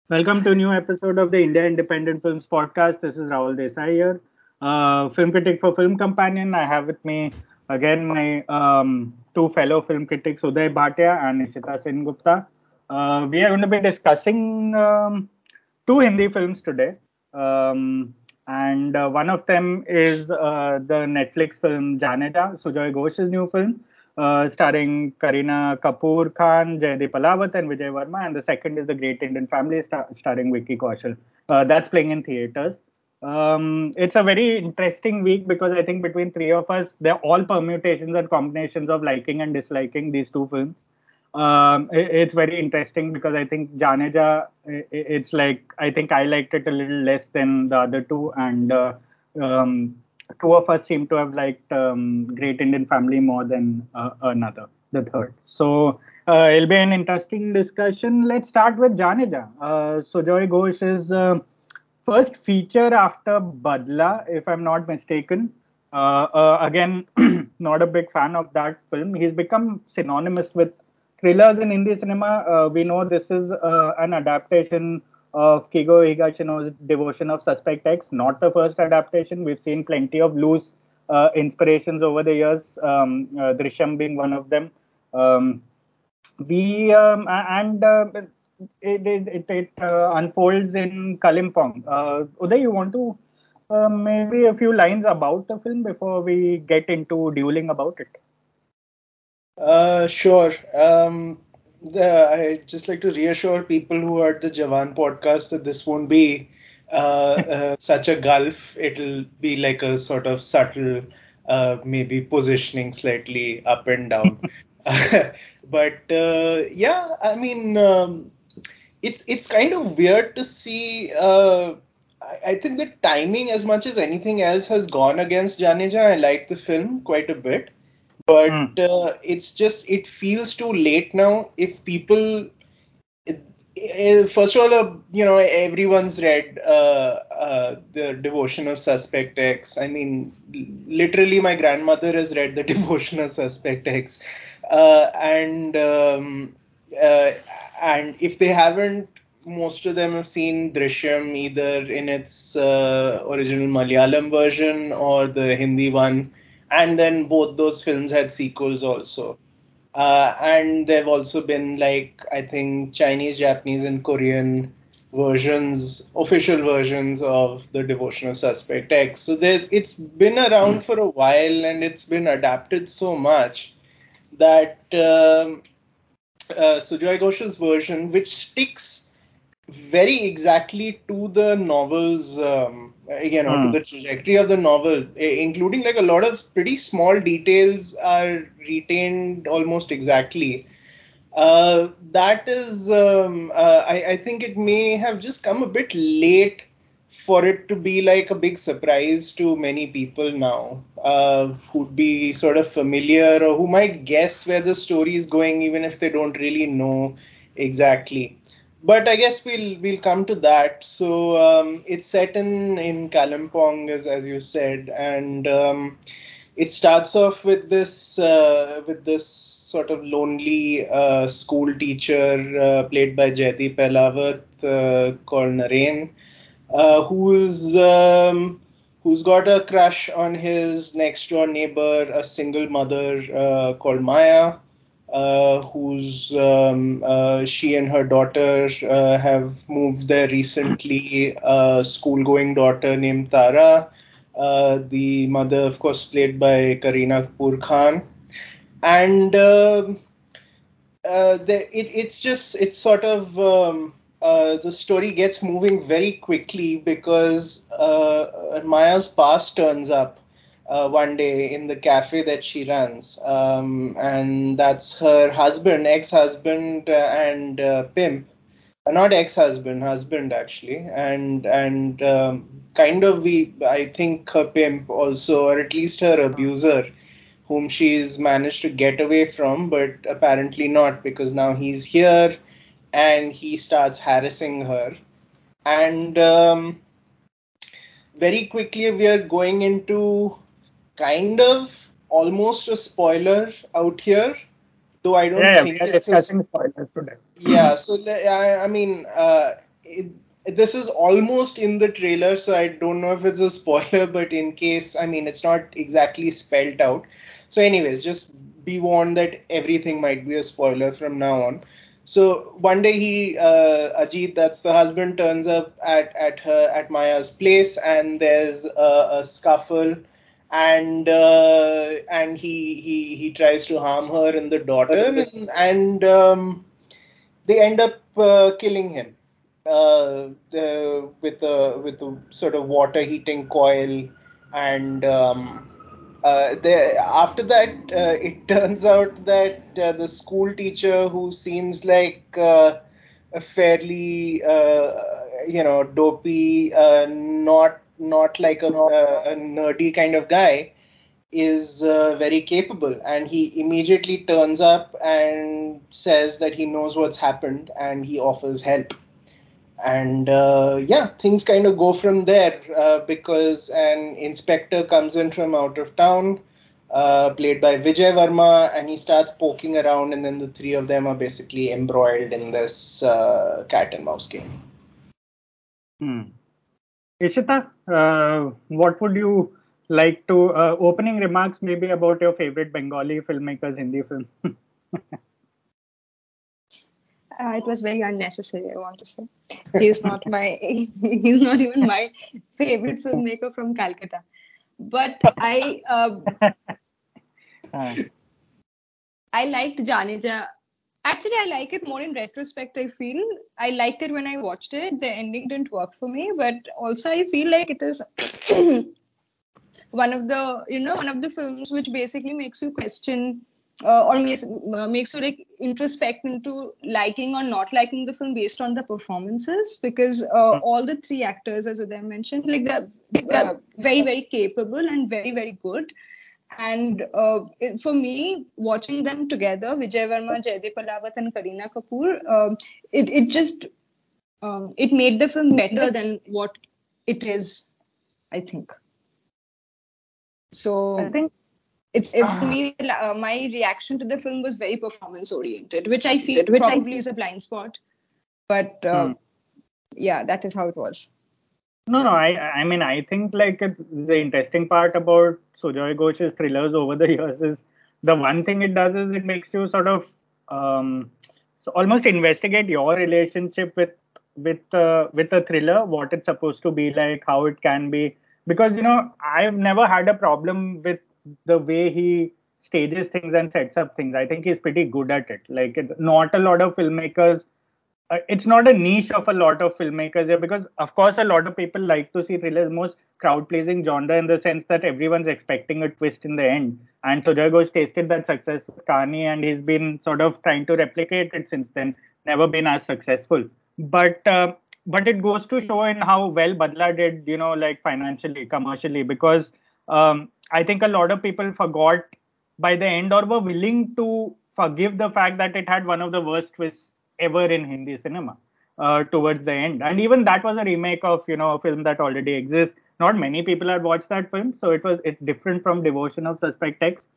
Welcome to a new episode of the India Independent Films Podcast. This is Rahul Desai here, film critic for Film Companion. I have with me again my two fellow film critics, Uday Bhatia and Nishita Sen Gupta. We are going to be discussing two Hindi films today, and one of them is the Netflix film Janeja, Sujoy Ghosh's new film, starring Kareena Kapoor Khan, Jaideep Alawat, and Vijay Verma. And the second is The Great Indian Family, starring Vicky Kaushal. That's playing in theaters. It's a very interesting week because I think between three of us, they're all permutations and combinations of liking and disliking these two films. It's very interesting because I think Janeja, it's like I think I liked it a little less than the other two, and um, two of us seem to have liked Great Indian Family more than the third. So it'll be an interesting discussion. Let's start with Janeja. Sujoy Ghosh is first feature after Badla, if I'm not mistaken. Again, not a big fan of that film. He's become synonymous with thrillers in Hindi cinema. We know this is an adaptation of Kigo Higashino's Devotion of Suspect X, not the first adaptation. We've seen plenty of loose inspirations over the years, Drishyam being one of them. Um, we and it unfolds in Kalimpong. Uday, you want to maybe a few lines about the film before we get into dueling about it? Sure. I just like to reassure people who heard the Jawan podcast that this won't be such a gulf. It'll be like a sort of subtle, maybe positioning slightly up and down. But yeah, I mean, it's kind of weird to see. I think the timing, as much as anything else, has gone against Janeja. I like the film quite a bit, but Hmm. it's just it feels too late now. If people, first of all, everyone's read the Devotion of Suspect X. I mean, literally, my grandmother has read the Devotion of Suspect X, and uh, and if they haven't, most of them have seen Drishyam either in its original Malayalam version or the Hindi one, and then both those films had sequels also. And there have also been, like, I think Chinese, Japanese, and Korean versions, official versions of the Devotional Suspect X. So it's been around for a while and it's been adapted so much that Sujoy Ghosh's version, which sticks very exactly to the novel's or to Hmm. the trajectory of the novel, including like a lot of pretty small details are retained almost exactly. That is, I think it may have just come a bit late for it to be like a big surprise to many people now, who'd be sort of familiar or who might guess where the story is going, even if they don't really know exactly. But I guess we'll come to that. So it's set in Kalimpong, as you said, and it starts off with this sort of lonely school teacher played by Jaideep Ahlawat, called Naren, who's got a crush on his next door neighbor, a single mother called Maya, who's she and her daughter have moved there recently. A school-going daughter named Tara. The mother, of course, played by Kareena Kapoor Khan, and it's sort of the story gets moving very quickly because Maya's past turns up one day in the cafe that she runs, and that's her husband, ex-husband, and pimp. Not ex-husband, husband actually, and kind of we I think her pimp also, or at least her abuser, whom she's managed to get away from, but apparently not, because now he's here and he starts harassing her. And very quickly, we are going into kind of almost a spoiler out here, though I don't Yeah, we think are it's a discussing spoilers today. yeah. So I mean, this is almost in the trailer, so I don't know if it's a spoiler, but in case, I mean, it's not exactly spelled out. So, anyways, just be warned that everything might be a spoiler from now on. So one day Ajit, that's the husband, turns up at Maya's place, and there's a scuffle, and he tries to harm her and the daughter, and they end up killing him with a sort of water heating coil, and after that, it turns out that the school teacher, who seems like a fairly dopey, not like a nerdy kind of guy, is very capable, and he immediately turns up and says that he knows what's happened and he offers help. And yeah, things kind of go from there because an inspector comes in from out of town, played by Vijay Varma, and he starts poking around, and then the three of them are basically embroiled in this cat and mouse game. Hmm. Ishita, what would you like to opening remarks maybe about your favorite Bengali filmmakers, Hindi film? It was very unnecessary, I want to say. He's not my, he's not even my favorite filmmaker from Calcutta. But I liked Janeja. Actually, I like it more in retrospect. I feel I liked it when I watched it. The ending didn't work for me, but also I feel like it is one of the films which basically makes you question makes you like introspect into liking or not liking the film based on the performances, because all the three actors, as Uday mentioned, like they're very very capable and very very good. And for me, watching them together, Vijay Verma, Jaideep Palawat, and Kareena Kapoor, it just it made the film better than what it is, I think. So I think it's for me, my reaction to the film was very performance oriented, which I feel probably is a blind spot. But yeah, that is how it was. no. I mean, I think like the interesting part about Sujoy Ghosh's thrillers over the years is the one thing it does is it makes you sort of so almost investigate your relationship with a thriller, what it's supposed to be like, how it can be. Because I've never had a problem with the way he stages things and sets up things. I think he's pretty good at it. Like not a lot of filmmakers, it's not a niche of a lot of filmmakers here, because of course a lot of people like to see thrillers, most crowd pleasing genre in the sense that everyone's expecting a twist in the end, and Sujoy Ghosh tasted that success with Kani, and he's been sort of trying to replicate it since then, never been as successful. But it goes to show in how well Badla did, like financially, commercially, because I think a lot of people forgot by the end, or were willing to forgive the fact that it had one of the worst twists ever in Hindi cinema towards the end. And even that was a remake of a film that already exists. Not many people had watched that film, so it's different from Devotion of Suspect X.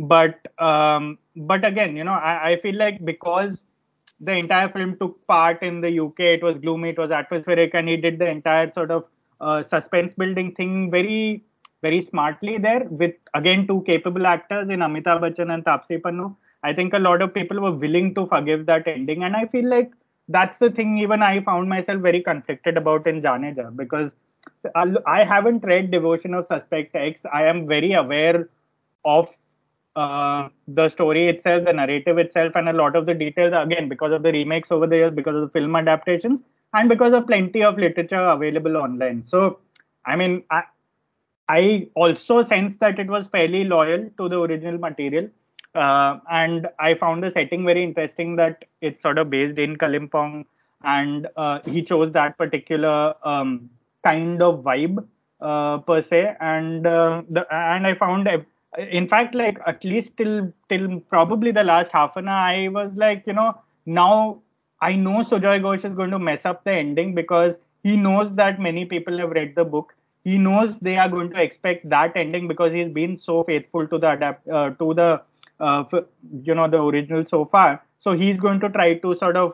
But again, I feel like because the entire film took part in the UK, it was gloomy, it was atmospheric, and he did the entire sort of suspense building thing very very smartly there, with again two capable actors in Amitabh Bachchan and Taapsee Pannu. I think a lot of people were willing to forgive that ending, and I feel like that's the thing. Even I found myself very conflicted about in Janeja, because I haven't read Devotion of Suspect X. I am very aware of the story itself, the narrative itself, and a lot of the details, again, because of the remakes over the years, because of the film adaptations, and because of plenty of literature available online. So, I mean, I also sense that it was fairly loyal to the original material. And I found the setting very interesting, that it's sort of based in Kalimpong, and he chose that particular kind of vibe per se. And I found, in fact, like at least till probably the last half an hour, I was like, now I know Sujoy Ghosh is going to mess up the ending, because he knows that many people have read the book. He knows they are going to expect that ending, because he's been so faithful to the the original so far. So he's going to try to sort of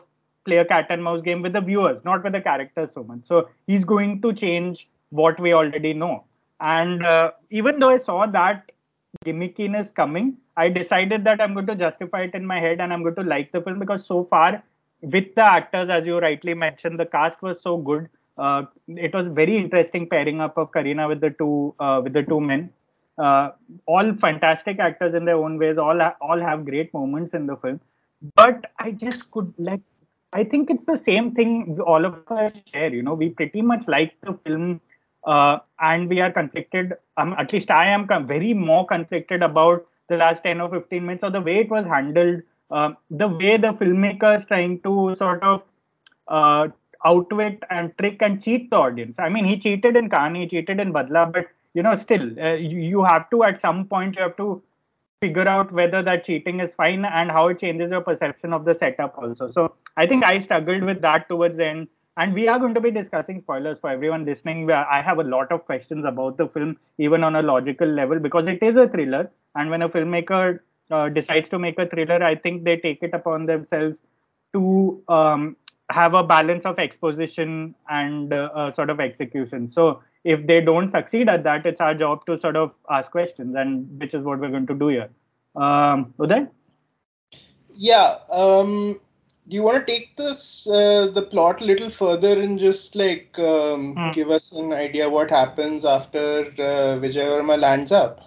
play a cat and mouse game with the viewers, not with the characters so much. So he's going to change what we already know. And even though I saw that gimmickiness coming, I decided that I'm going to justify it in my head and I'm going to like the film because so far, with the actors, as you rightly mentioned, the cast was so good. It was very interesting pairing up of Kareena with the two men. Uh, all fantastic actors in their own ways. All have great moments in the film. But I just could like. I think it's the same thing all of us share. We pretty much like the film, and we are conflicted. At least I am very more conflicted about the last 10 or 15 minutes, or the way it was handled, the way the filmmakers trying to sort of uh, outwit and trick and cheat the audience. I mean, he cheated in Khan, he cheated in Badla, but still, you have to, at some point, you have to figure out whether that cheating is fine and how it changes your perception of the setup also. So I think I struggled with that towards the end. And we are going to be discussing spoilers for everyone listening. I have a lot of questions about the film, even on a logical level, because it is a thriller. And when a filmmaker decides to make a thriller, I think they take it upon themselves to have a balance of exposition and sort of execution. So if they don't succeed at that, it's our job to sort of ask questions, and which is what we're going to do here. Uday? Yeah. Do you want to take the plot a little further and just like give us an idea what happens after Vijay Verma lands up?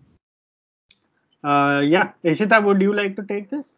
Yeah, Ishita, would you like to take this?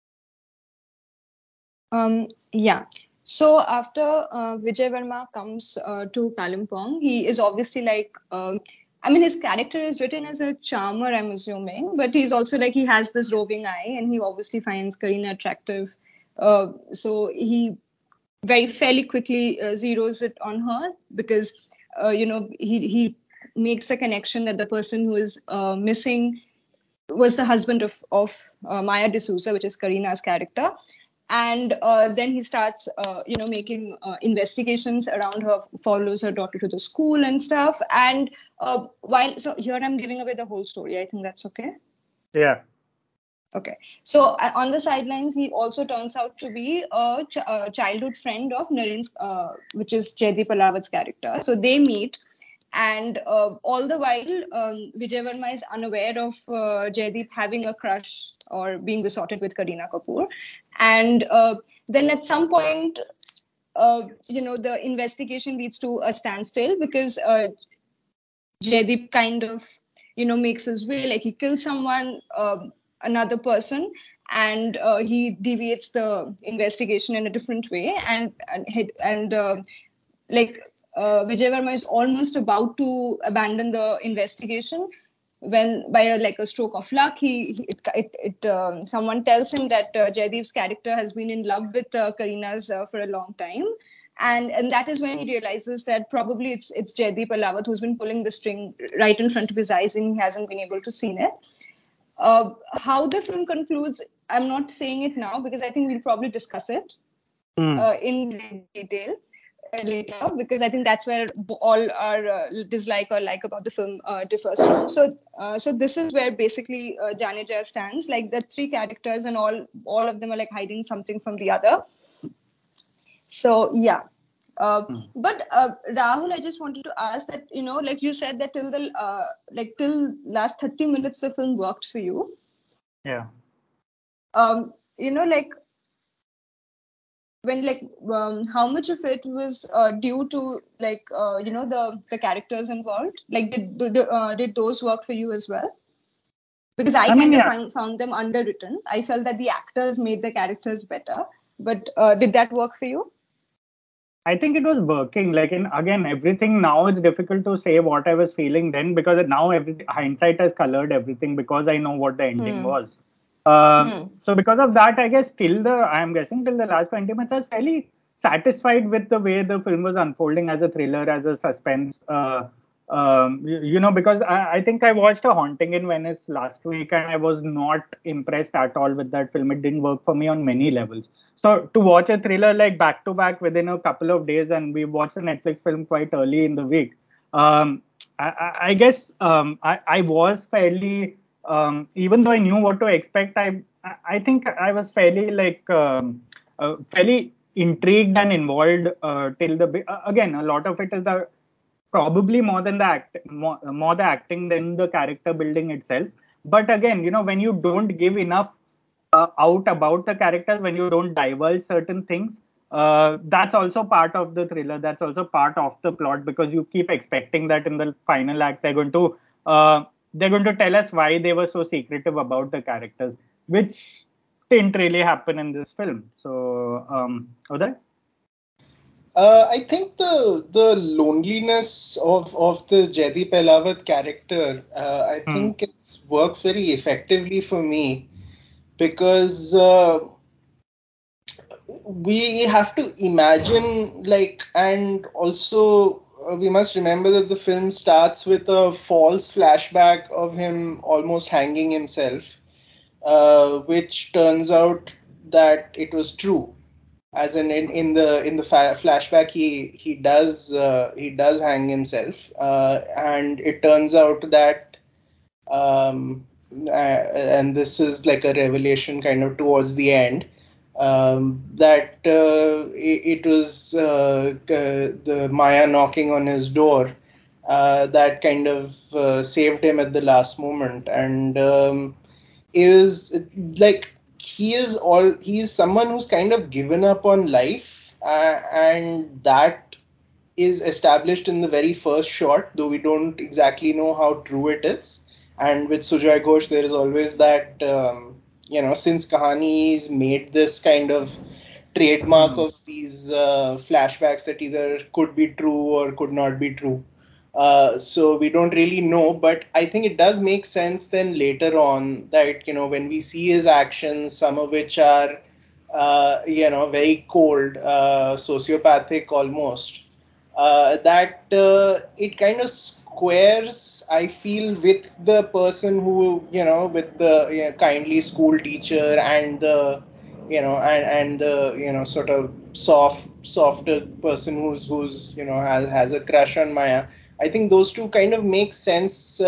Yeah. So after Vijay Verma comes to Kalimpong, he is obviously like, I mean, his character is written as a charmer, I'm assuming, but he's also like, he has this roving eye and he obviously finds Kareena attractive. So he very fairly quickly zeroes it on her because, he makes a connection that the person who is missing was the husband of Maya D'Souza, which is Kareena's character. And then he starts, making investigations around her, follows her daughter to the school and stuff. And so here I'm giving away the whole story. I think that's okay. Yeah. Okay. So on the sidelines, he also turns out to be a childhood friend of Naren's, which is Jaideep Alawat's character. So they meet. And all the while, Vijay Verma is unaware of Jaideep having a crush or being besotted with Kareena Kapoor. And then at some point, the investigation leads to a standstill because Jaideep kind of, makes his way, like he kills someone, another person, and he deviates the investigation in a different way. And like Vijay Verma is almost about to abandon the investigation when, by a stroke of luck, someone tells him that Jaideep's character has been in love with Kareena's for a long time, and that is when he realizes that probably it's Jaideep Alawat who's been pulling the string right in front of his eyes, and he hasn't been able to see it. How the film concludes, I'm not saying it now because I think we'll probably discuss it in detail later, because I think that's where all our dislike or like about the film differs from. So this is where basically Janeja stands. Like the three characters and all of them are like hiding something from the other. So yeah. But Rahul, I just wanted to ask that, like you said that till last 30 minutes the film worked for you. Yeah. Like when how much of it was due to the characters involved, like did those work for you as well? Because I mean, kind of yeah. found them underwritten. I felt that the actors made the characters better, but did that work for you? I think it was working. Like again, everything now it's difficult to say what I was feeling then because now hindsight has colored everything because I know what the ending was. So because of that, I guess I'm guessing till the last 20 minutes, I was fairly satisfied with the way the film was unfolding as a thriller, as a suspense. Because I think I watched A Haunting in Venice last week and I was not impressed at all with that film. It didn't work for me on many levels. So to watch a thriller like back to back within a couple of days, and we watched a Netflix film quite early in the week, I guess I was fairly, even though I knew what to expect, I think I was fairly fairly intrigued and involved till again, a lot of it is the probably more than the more the acting than the character building itself. But again, when you don't give enough out about the characters, when you don't divulge certain things, that's also part of the thriller. That's also part of the plot, because you keep expecting that in the final act uh, they're going to tell us why they were so secretive about the characters, which didn't really happen in this film. So, Uday? I think the loneliness of the Jaideep Ahlawat character, I Hmm. think it works very effectively for me because we have to imagine, like, and also we must remember that the film starts with a false flashback of him almost hanging himself, which turns out that it was true. As in the flashback, he does hang himself, and it turns out that and this is like a revelation kind of towards the end, that it was the Maya knocking on his door that kind of saved him at the last moment, and is like he is someone who's kind of given up on life, and that is established in the very first shot, though we don't exactly know how true it is. And with Sujoy Ghosh, there is always that, since Kahani's made this kind of trademark Hmm. of these flashbacks that either could be true or could not be true. So we don't really know, but I think it does make sense then later on that, when we see his actions, some of which are, very cold, sociopathic almost, that it kind of squares, I feel, with the person who, with the kindly school teacher and the, and the, sort of softer person who's has a crush on Maya. I think those two kind of make sense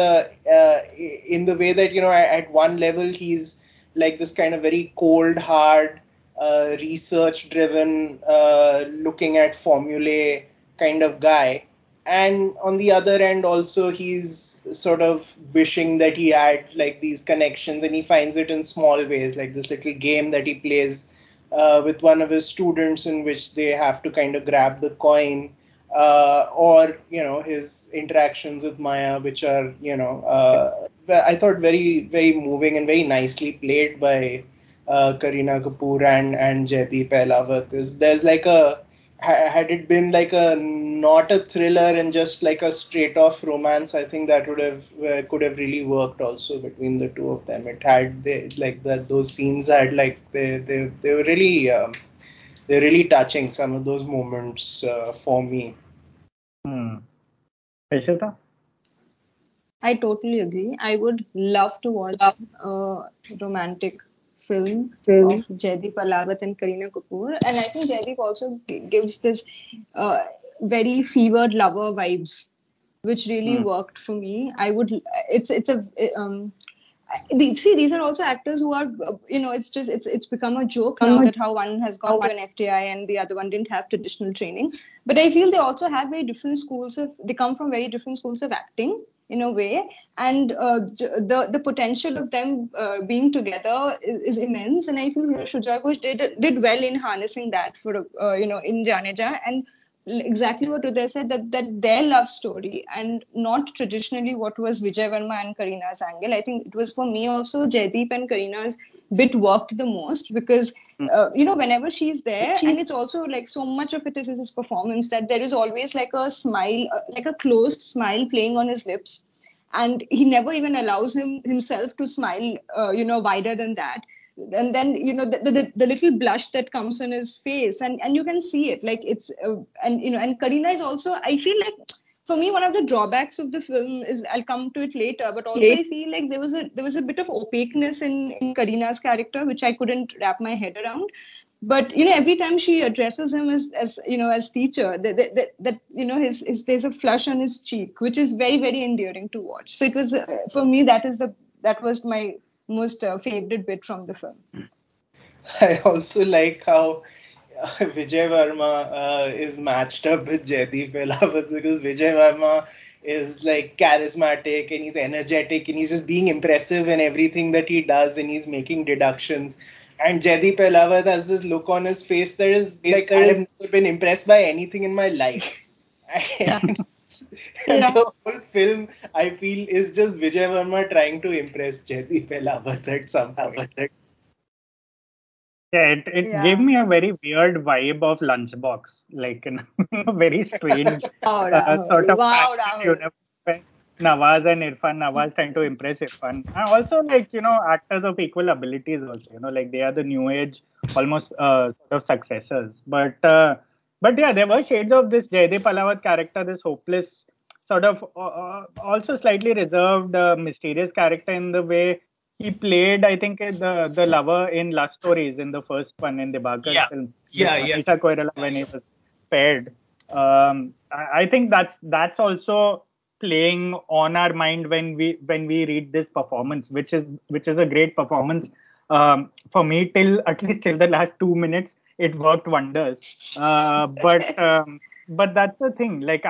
in the way that, at one level he's like this kind of very cold, hard, research driven, looking at formulae kind of guy. And on the other end, also, he's sort of wishing that he had like these connections, and he finds it in small ways, like this little game that he plays with one of his students, in which they have to kind of grab the coin, or his interactions with Maya, which are I thought very very moving and very nicely played by Kareena Kapoor and Jaideep Ahlawat. There's like had it been like a not a thriller and just like a straight off romance, I think that would have could have really worked also between the two of them. It had like that those scenes had like they were really they're really touching, some of those moments for me. Hmm. Ishita? I totally agree. I would love to watch a romantic film of Jaideep Ahlawat and Kareena Kapoor, and I think Jaideep also gives this uh, very fevered lover vibes, which really Hmm. worked for me. I would. It's a see, these are also actors who are, it's become a joke now that how one has gone to an FTI and the other one didn't have traditional training. But I feel they also have very different schools of, they come from very different schools of acting in a way, and the potential of them being together is immense. And I feel Shuja Ghosh did well in harnessing that for in Janeja, and exactly what Uday said, that their love story, and not traditionally what was Vijay Verma and Kareena's angle. I think it was for me also Jaideep and Kareena's bit worked the most, because whenever she's there, and it's also like so much of it is his performance, that there is always like a smile, like a closed smile playing on his lips, and he never even allows himself to smile wider than that. And then the little blush that comes on his face, and you can see it, like it's and Kareena is also, I feel like, for me, one of the drawbacks of the film is, I'll come to it later, but also I feel like there was a bit of opaqueness in Kareena's character, which I couldn't wrap my head around. But every time she addresses him as teacher, that his there's a flush on his cheek, which is very very endearing to watch. So it was, for me, that was my most favorite bit from the film. I also like how Vijay Varma is matched up with Jaideep Ahlawat, because Vijay Varma is like charismatic and he's energetic and he's just being impressive in everything that he does, and he's making deductions. And Jaideep Ahlawat has this look on his face that is like, I have never been impressed by anything in my life. And, and the whole film, I feel, is just Vijay Varma trying to impress Jaideep Ahlawat at some point. Yeah, it gave me a very weird vibe of Lunchbox, like a very strange Wow, Rahul. sort of Wow, parallel Rahul. universe where Nawaz and Irfan, Nawaz trying to impress Irfan. And also, like, actors of equal abilities also, like they are the new age, almost sort of successors. But yeah, there were shades of this Jaideep Ahlawat character, this hopeless, sort of also slightly reserved, mysterious character in the way he played, I think, the lover in Love Stories in the first one in the Bakar's film with Manisha Koirala when he was paired. I think that's also playing on our mind when we read this performance, which is a great performance. For me, at least till the last 2 minutes, it worked wonders. But that's the thing. Like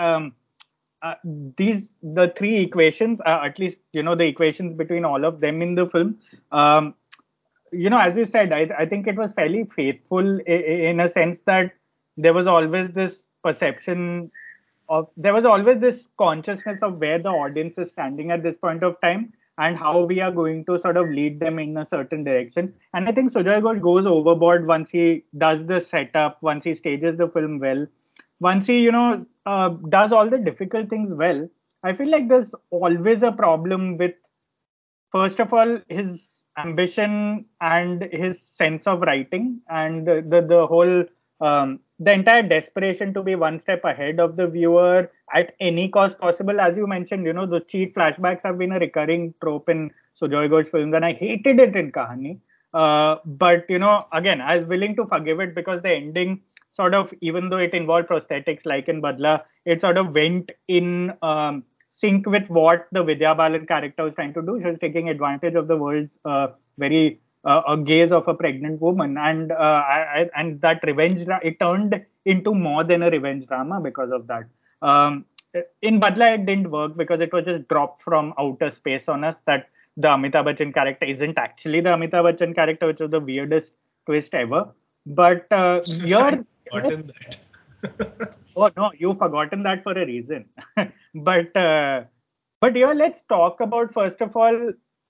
uh, the three equations, at least the equations between all of them in the film, um, as you said, I think it was fairly faithful in a sense that there was always this perception there was always this consciousness of where the audience is standing at this point of time and how we are going to sort of lead them in a certain direction. And I think Sujoy Ghosh goes overboard once he does the setup, once he stages the film well, once he does all the difficult things well. I feel like there's always a problem with, first of all, his ambition and his sense of writing, and the whole the entire desperation to be one step ahead of the viewer at any cost possible. As you mentioned, the cheat flashbacks have been a recurring trope in Sujoy Ghosh films, and I hated it in Kahani. But again, I was willing to forgive it because the ending sort of, even though it involved prosthetics like in Badla, it sort of went in sync with what the Vidya Balan character was trying to do. She was taking advantage of the world's very a gaze of a pregnant woman, and and that it turned into more than a revenge drama because of that. In Badla, it didn't work because it was just dropped from outer space on us that the Amitabh Bachchan character isn't actually the Amitabh Bachchan character, which was the weirdest twist ever. But here, Forgotten that. oh no, you've forgotten that for a reason. but here, let's talk about, first of all,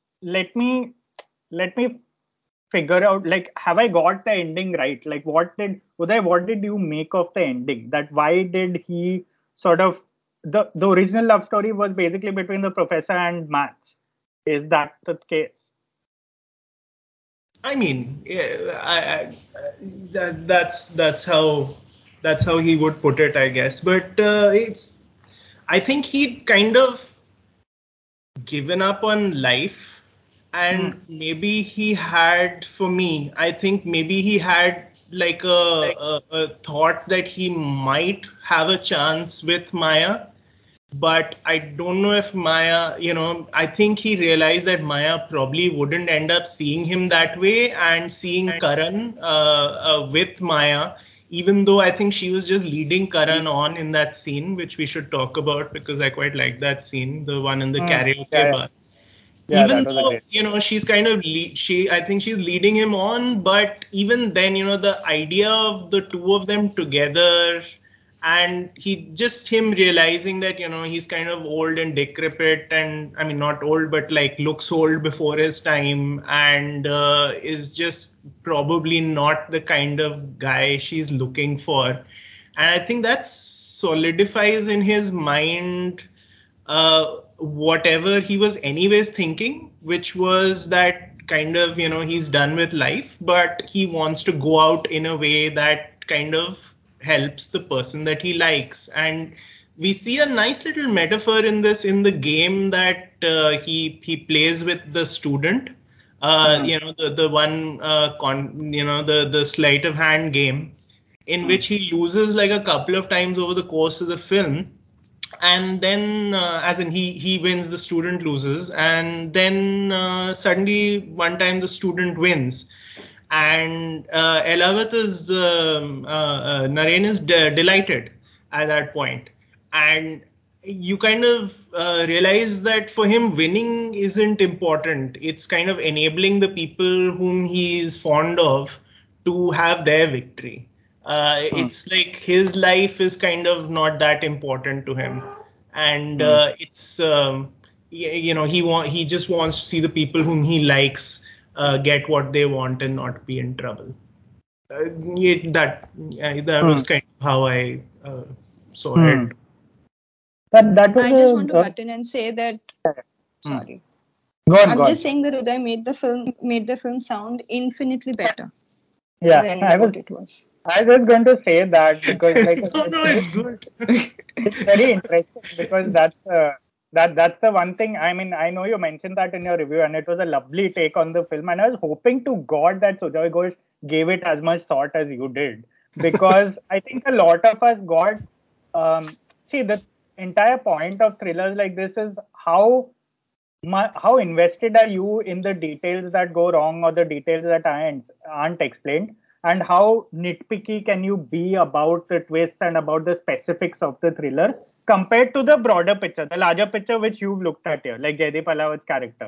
let me figure out, like, have I got the ending right? Like, what did Uday, what did you make of the ending? That why did he sort of, the original love story was basically between the professor and Maths. Is that the case? I mean, yeah, that's how he would put it, I guess. But I think he'd kind of given up on life, and maybe he had, for me, I think maybe he had like a thought that he might have a chance with Maya, but I don't know if Maya, I think he realized that Maya probably wouldn't end up seeing him that way, and seeing Karan with Maya, even though I think she was just leading Karan on in that scene, which we should talk about because I quite like that scene, the one in the karaoke bar. Yeah, Even that was a though great. she's kind of I think she's leading him on, but even then, the idea of the two of them together, and him realizing that he's kind of old and decrepit, and I mean not old but like looks old before his time, and is just probably not the kind of guy she's looking for. And I think that solidifies in his mind whatever he was anyways thinking, which was that kind of, he's done with life, but he wants to go out in a way that kind of helps the person that he likes. And we see a nice little metaphor in this in the game that he plays with the student. The one the sleight of hand game, in which he loses like a couple of times over the course of the film, and then as in he wins, the student loses, and then suddenly one time the student wins, and Elavat is Naren is delighted at that point, and you kind of realize that for him winning isn't important. It's kind of enabling the people whom he's fond of to have their victory. It's like his life is kind of not that important to him, and it's he just wants to see the people whom he likes get what they want and not be in trouble. That was kind of how I saw it. That was I just want to butt in and say that. Sorry. Go on, I'm just saying that Uday made the film sound infinitely better than what it was. I was going to say that because no, it's good. It's very interesting because that's the one thing. I mean, I know you mentioned that in your review, and it was a lovely take on the film. And I was hoping to God that Sujoy Ghosh gave it as much thought as you did, because I think a lot of us got. See, the entire point of thrillers like this is how invested are you in the details that go wrong or the details that aren't explained, and how nitpicky can you be about the twists and about the specifics of the thriller compared to the broader picture, the larger picture which you've looked at here, like Jaideep Ahlawad's character,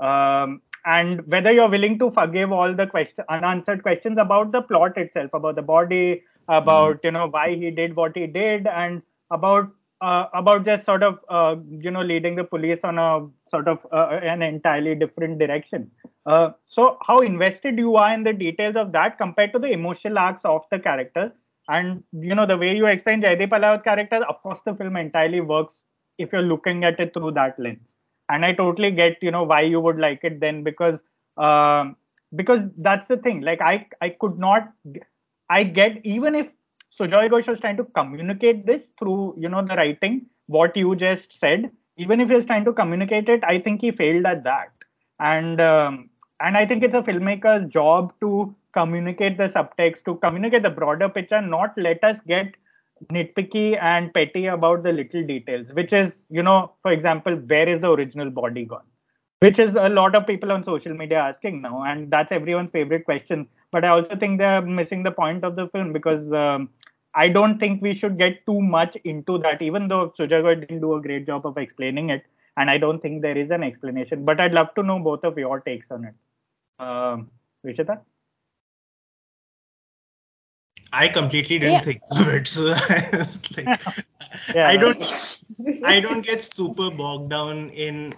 and whether you're willing to forgive all the unanswered questions about the plot itself, about the body, about why he did what he did, and about just sort of leading the police on a sort of an entirely different direction. So how invested you are in the details of that compared to the emotional arcs of the characters, and the way you explain Jaideep Ahlawad's character, of course the film entirely works if you're looking at it through that lens. And I totally get why you would like it then, because that's the thing. Like I could not. I get, even if Sujoy Ghosh was trying to communicate this through, the writing, what you just said. Even if he was trying to communicate it, I think he failed at that. And I think it's a filmmaker's job to communicate the subtext, to communicate the broader picture, not let us get nitpicky and petty about the little details, which is, for example, where is the original body gone? Which is a lot of people on social media asking now, and that's everyone's favorite question. But I also think they're missing the point of the film, because I don't think we should get too much into that, even though Sujoy Ghosh didn't do a great job of explaining it, and I don't think there is an explanation. But I'd love to know both of your takes on it. Vishita? I completely didn't think of it, so I was like, I don't get super bogged down in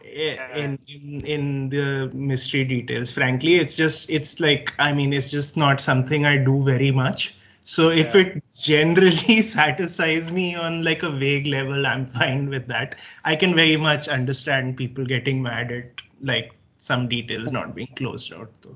the mystery details. Frankly, it's just not something I do very much. So if it generally satisfies me on like a vague level, I'm fine with that. I can very much understand people getting mad at like some details not being closed out though.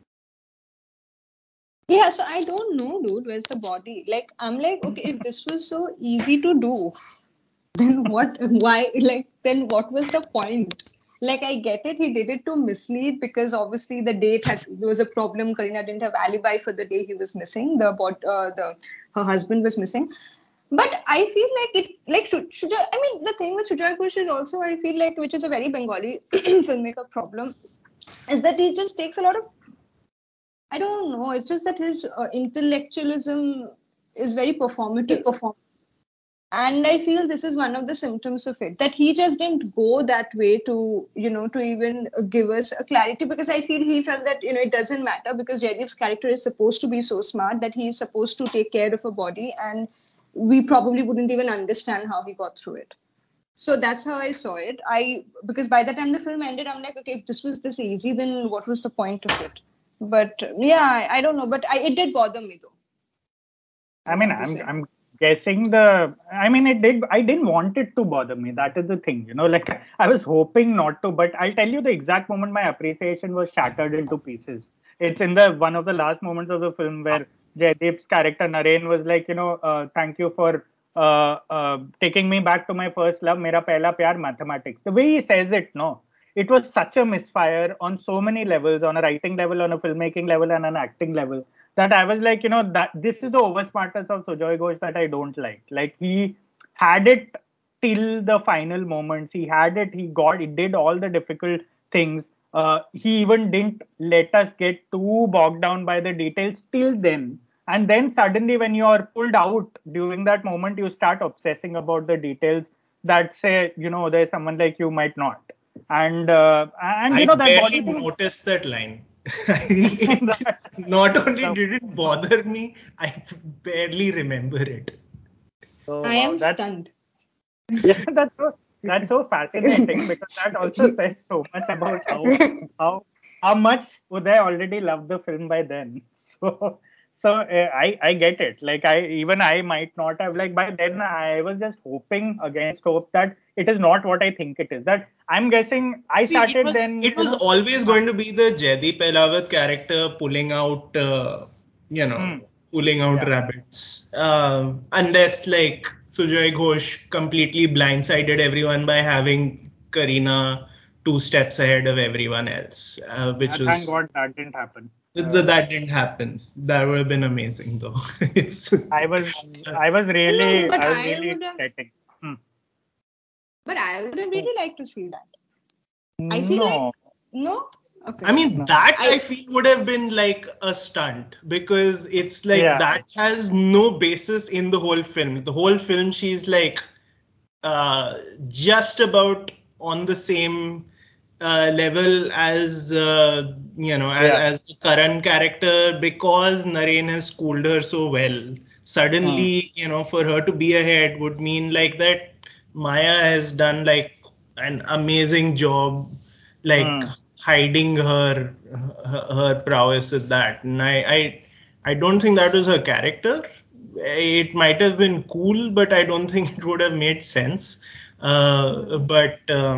Yeah, so I don't know, dude, where's the body? Like, I'm like, okay, if this was so easy to do, then then what was the point? Like, I get it, he did it to mislead because obviously there was a problem. Kareena didn't have alibi for the day he was missing, her husband was missing. But I feel like I mean, the thing with Sujoy Ghosh is also, I feel like, which is a very Bengali filmmaker problem, is that he just takes a lot of, I don't know. It's just that his intellectualism is very performative. And I feel this is one of the symptoms of it, that he just didn't go that way to, to even give us a clarity, because I feel he felt that, it doesn't matter because Jaideep's character is supposed to be so smart that he is supposed to take care of a body, and we probably wouldn't even understand how he got through it. So that's how I saw it. Because by the time the film ended, I'm like, okay, if this was this easy, then what was the point of it? But yeah, I don't know. But it did bother me though. I mean, I'm guessing the. I mean, it did. I didn't want it to bother me. That is the thing, Like I was hoping not to, but I'll tell you the exact moment my appreciation was shattered into pieces. It's in the one of the last moments of the film where Jaideep's character Naren was like, thank you for taking me back to my first love, mera pehla pyar, mathematics. The way he says it, no, it was such a misfire on so many levels, on a writing level, on a filmmaking level, and an acting level, that I was like, that this is the oversmartness of Sujoy Ghosh that I don't like. Like he had it till the final moments. He had it. He did all the difficult things. he even didn't let us get too bogged down by the details till then. And then suddenly, when you are pulled out during that moment, you start obsessing about the details that say, there's someone like you might not. And I that barely body thing. noticed that line. It not only So, did it bother me, I barely remember it. so I wow, am stunned. yeah, that's so fascinating because that also says so much about how much Uday already loved the film by then. So I get it. Like I might not have, like, by then I was just hoping against hope that it is not what I think it is. That I'm guessing I See, it started was then, it was always going to be the Jaideep Ahlawat character you know, hmm, pulling out yeah, rabbits. Unless like Sujoy Ghosh completely blindsided everyone by having Karina 2 steps ahead of everyone else, which thank was God that didn't happen. that didn't happen. That would have been amazing though. It's, I was I was No, really but I was I really would have, exciting. Hmm. but I would have really liked to see that. I feel like No, no. Okay, I mean, no, that I I feel would have been like a stunt because it's like yeah. that has no basis in the whole film. The whole film, she's like uh, just about on the same level as Yeah. as the Karan character because Naren has schooled her so well. Hmm. Suddenly, for her to be ahead would mean like that Maya has done like an amazing job, like Hmm. hiding her prowess at that. And I don't think that was her character. It might have been cool, but I don't think it would have made sense. But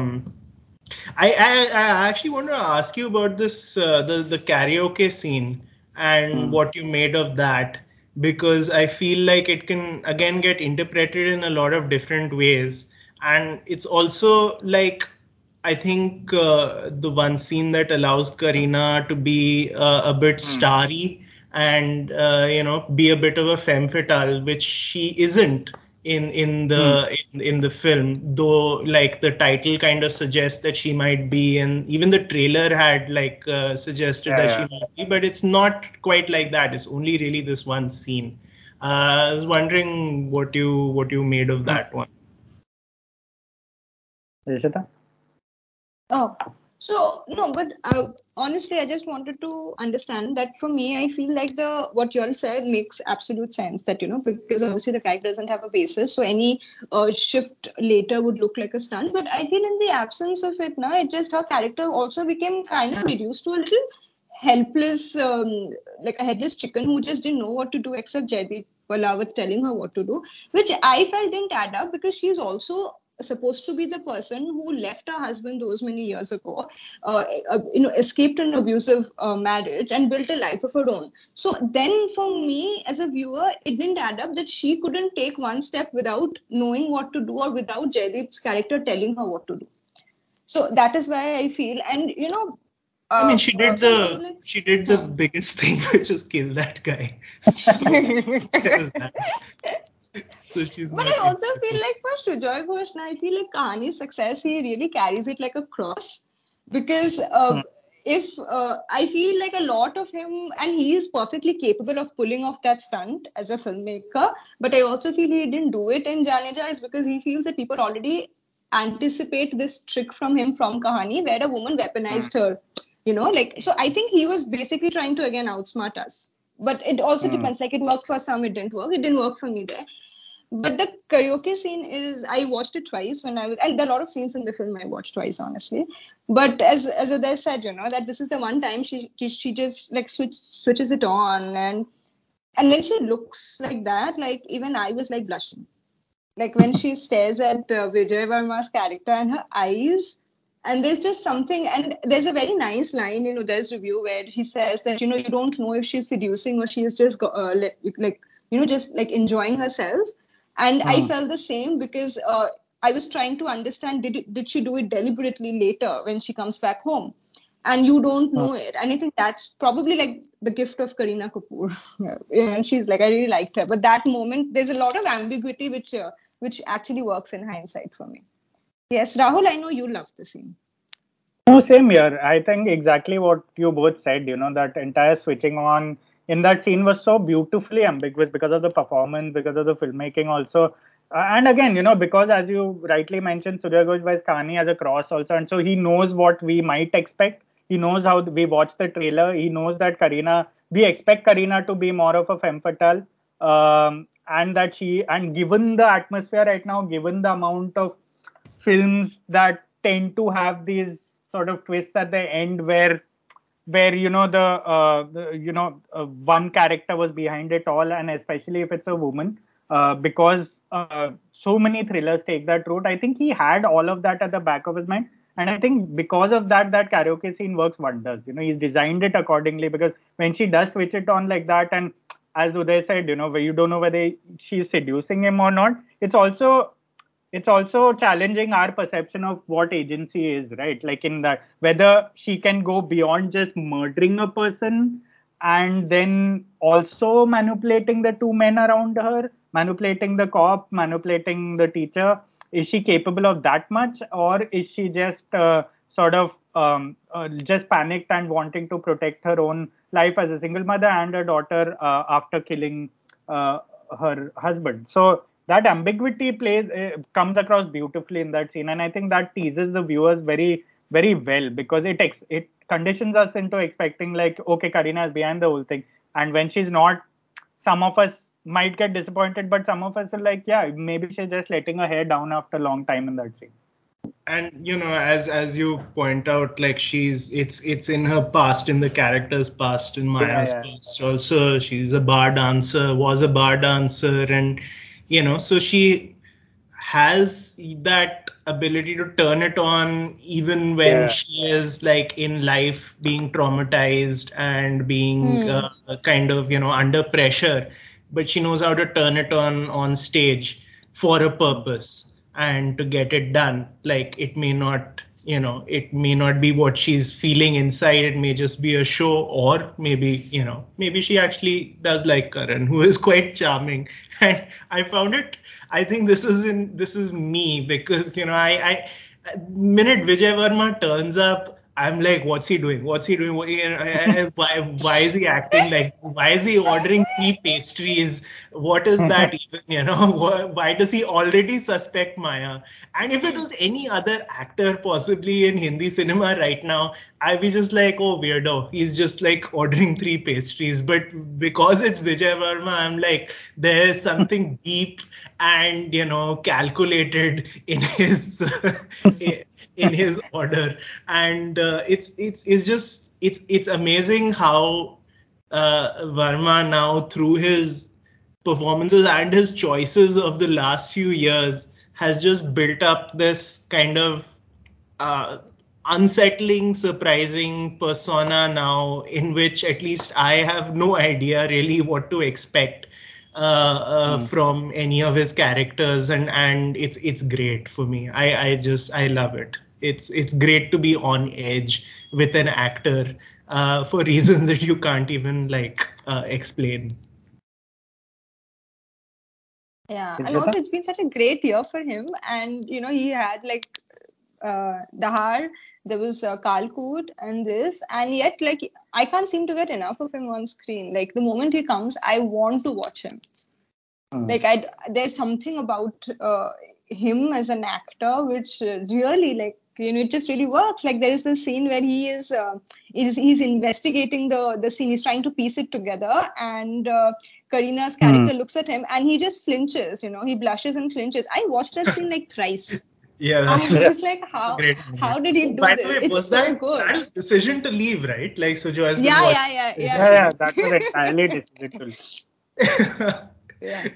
I actually want to ask you about this the karaoke scene and Hmm. what you made of that because I feel like it can again get interpreted in a lot of different ways and it's also like I think the one scene that allows Karina to be a bit Hmm. starry and be a bit of a femme fatale, which she isn't Hmm. in the film. Though, like the title kind of suggests that she might be, and even the trailer had like suggested Yeah, that she yeah. might be, but it's not quite like that. It's only really this one scene. I was wondering what you made of Hmm. that one. Rishita? Oh, so no, but honestly, I just wanted to understand that for me, I feel like the what you all said makes absolute sense. That because obviously the character doesn't have a basis, so any shift later would look like a stunt. But I feel in the absence of it now, it just her character also became kind of reduced to a little helpless, like a headless chicken who just didn't know what to do except Jaideep Palawat telling her what to do, which I felt didn't add up because she's also supposed to be the person who left her husband those many years ago, escaped an abusive marriage and built a life of her own. So then, for me as a viewer, it didn't add up that she couldn't take one step without knowing what to do or without Jaideep's character telling her what to do. So that is why I feel, and I mean, she did also I feel the like, she did the huh. biggest thing, which is kill that guy. So there's that. So she's But not I also exactly. feel like for Sujoy Ghosh, I feel like Kahani's success, he really carries it like a cross. Because Hmm. if I feel like a lot of him, and he is perfectly capable of pulling off that stunt as a filmmaker, but I also feel he didn't do it in Janeja is because he feels that people already anticipate this trick from him from Kahani, where a woman Hmm. weaponized her. Like, so I think he was basically trying to again outsmart us. But it also Hmm. depends. Like, it worked for some, it didn't work. It didn't work for me there. But the karaoke scene is, I watched it twice when I was, and there are a lot of scenes in the film I watched twice, honestly. But as Uday said, that this is the one time she just like switches it on, and when she looks like that, like even I was like blushing. Like when she stares at Vijay Varma's character and her eyes, and there's just something, and there's a very nice line in Uday's review where he says that you don't know if she's seducing or she's just like just like enjoying herself. And I Hmm. felt the same because I was trying to understand, did she do it deliberately later when she comes back home, and you don't Hmm. know it. And I think that's probably like the gift of Kareena Kapoor. And she's like, I really liked her, but that moment there's a lot of ambiguity which actually works in hindsight for me. Yes, Rahul, I know you love the scene. No, same here. I think exactly what you both said, that entire switching on in that scene was so beautifully ambiguous because of the performance, because of the filmmaking also. And again, because as you rightly mentioned, Surya Ghosh Khani as a cross also. And so he knows what we might expect. He knows how we watch the trailer. He knows that we expect Kareena to be more of a femme fatale. And given the atmosphere right now, given the amount of films that tend to have these sort of twists at the end where one character was behind it all, and especially if it's a woman, because so many thrillers take that route. I think he had all of that at the back of his mind, and I think because of that, that karaoke scene works wonders. He's designed it accordingly, because when she does switch it on like that, and as Uday said, where you don't know whether she's seducing him or not, it's also challenging our perception of what agency is, right? Like in that, whether she can go beyond just murdering a person and then also manipulating the two men around her, manipulating the cop, manipulating the teacher. Is she capable of that much, or is she just sort of just panicked and wanting to protect her own life as a single mother and her daughter after killing uh, her husband? So that ambiguity comes across beautifully in that scene, and I think that teases the viewers very very well, because it conditions us into expecting, like, okay, Kareena is behind the whole thing, and when she's not, some of us might get disappointed, but some of us are like, yeah, maybe she's just letting her hair down after a long time in that scene. And as you point out, like it's in her past, in the character's past, in Maya's past also. She's a bar dancer, was a bar dancer, and so she has that ability to turn it on even when she is like in life being traumatized and being kind of under pressure, but she knows how to turn it on stage for a purpose and to get it done. Like it may not be what she's feeling inside, it may just be a show, or maybe she actually does like Karan, who is quite charming. And I think this is me, because I minute Vijay Varma turns up, I'm like, what's he doing? What's he doing? Why is he acting like? Why is he ordering 3 pastries? What is that even? Why does he already suspect Maya? And if it was any other actor, possibly in Hindi cinema right now, I'd be just like, oh, weirdo. He's just like ordering 3 pastries. But because it's Vijay Varma, I'm like, there's something deep and calculated in his in his order. And it's amazing how Varma now, through his performances and his choices of the last few years, has just built up this kind of uh, unsettling, surprising persona now, in which at least I have no idea really what to expect from any of his characters, and it's great for me. I love it. It's great to be on edge with an actor for reasons that you can't even explain. Yeah, and also it's been such a great year for him, and he had like Dahar, there was Kalkut, and this, and yet like I can't seem to get enough of him on screen. Like the moment he comes, I want to watch him. Like there's something about him as an actor which really, like, it just really works. Like there is a scene where he's investigating the scene, he's trying to piece it together, and Kareena's character looks at him and he just flinches, he blushes and flinches. I watched that scene like thrice. Yeah, I was like, how did he do By this? the way, It's was so that good. Sal's decision to leave, right? Like, Sujo has been Yeah, watching. yeah. That was entirely decision. Yeah.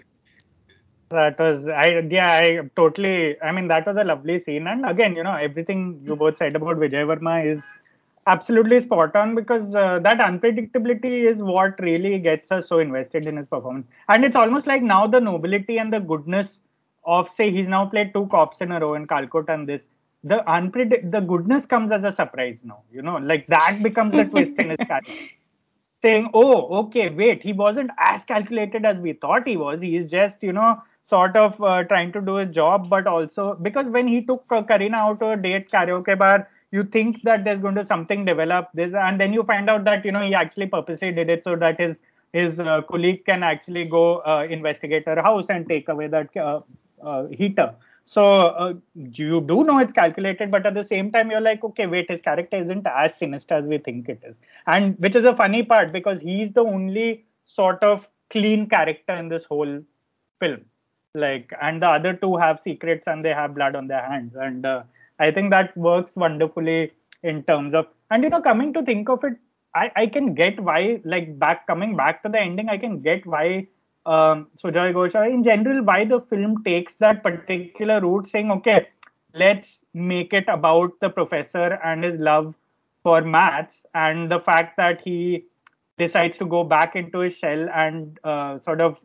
I totally, I mean, that was a lovely scene. And again, everything you both said about Vijay Varma is absolutely spot on, because that unpredictability is what really gets us so invested in his performance. And it's almost like now the nobility and the goodness of, say, he's now played 2 cops in a row in Calcutta and this, the goodness comes as a surprise now, like that becomes the twist in his character, saying, oh, okay, wait, he wasn't as calculated as we thought he was. He is just, sort of trying to do his job, but also because when he took Kareena out to a date karaoke bar, you think that there's going to something develop this, and then you find out that he actually purposely did it so that his colleague can actually go investigate her house and take away that heater. So you do know it's calculated, but at the same time you're like, okay, wait, his character isn't as sinister as we think it is, and which is a funny part because he's the only sort of clean character in this whole film. Like, and the other two have secrets and they have blood on their hands, and I think that works wonderfully in terms of, and coming to think of it, I can get why, like, coming back to the ending, I can get why Sujoy Ghosh, in general, why the film takes that particular route, saying, okay, let's make it about the professor and his love for maths and the fact that he decides to go back into his shell and sort of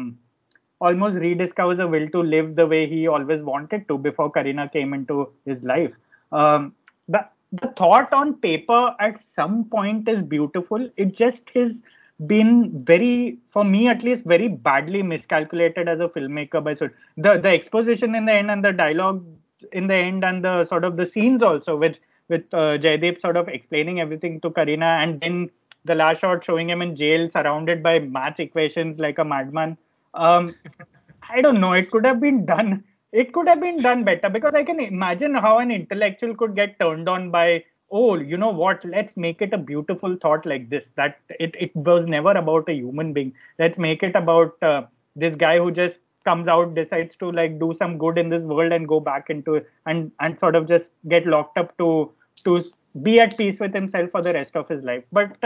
almost rediscovers a will to live the way he always wanted to before Karina came into his life. The the thought on paper at some point is beautiful. It just has been very, for me at least, very badly miscalculated as a filmmaker by Sud. The exposition in the end and the dialogue in the end and the sort of the scenes also with Jaideep sort of explaining everything to Karina, and then the last shot showing him in jail surrounded by math equations like a madman. Um, I don't know. It could have been done. It could have been done better because I can imagine how an intellectual could get turned on by, oh, you know what? Let's make it a beautiful thought like this. That it was never about a human being. Let's make it about this guy who just comes out, decides to like do some good in this world and go back into it and sort of just get locked up to be at peace with himself for the rest of his life. But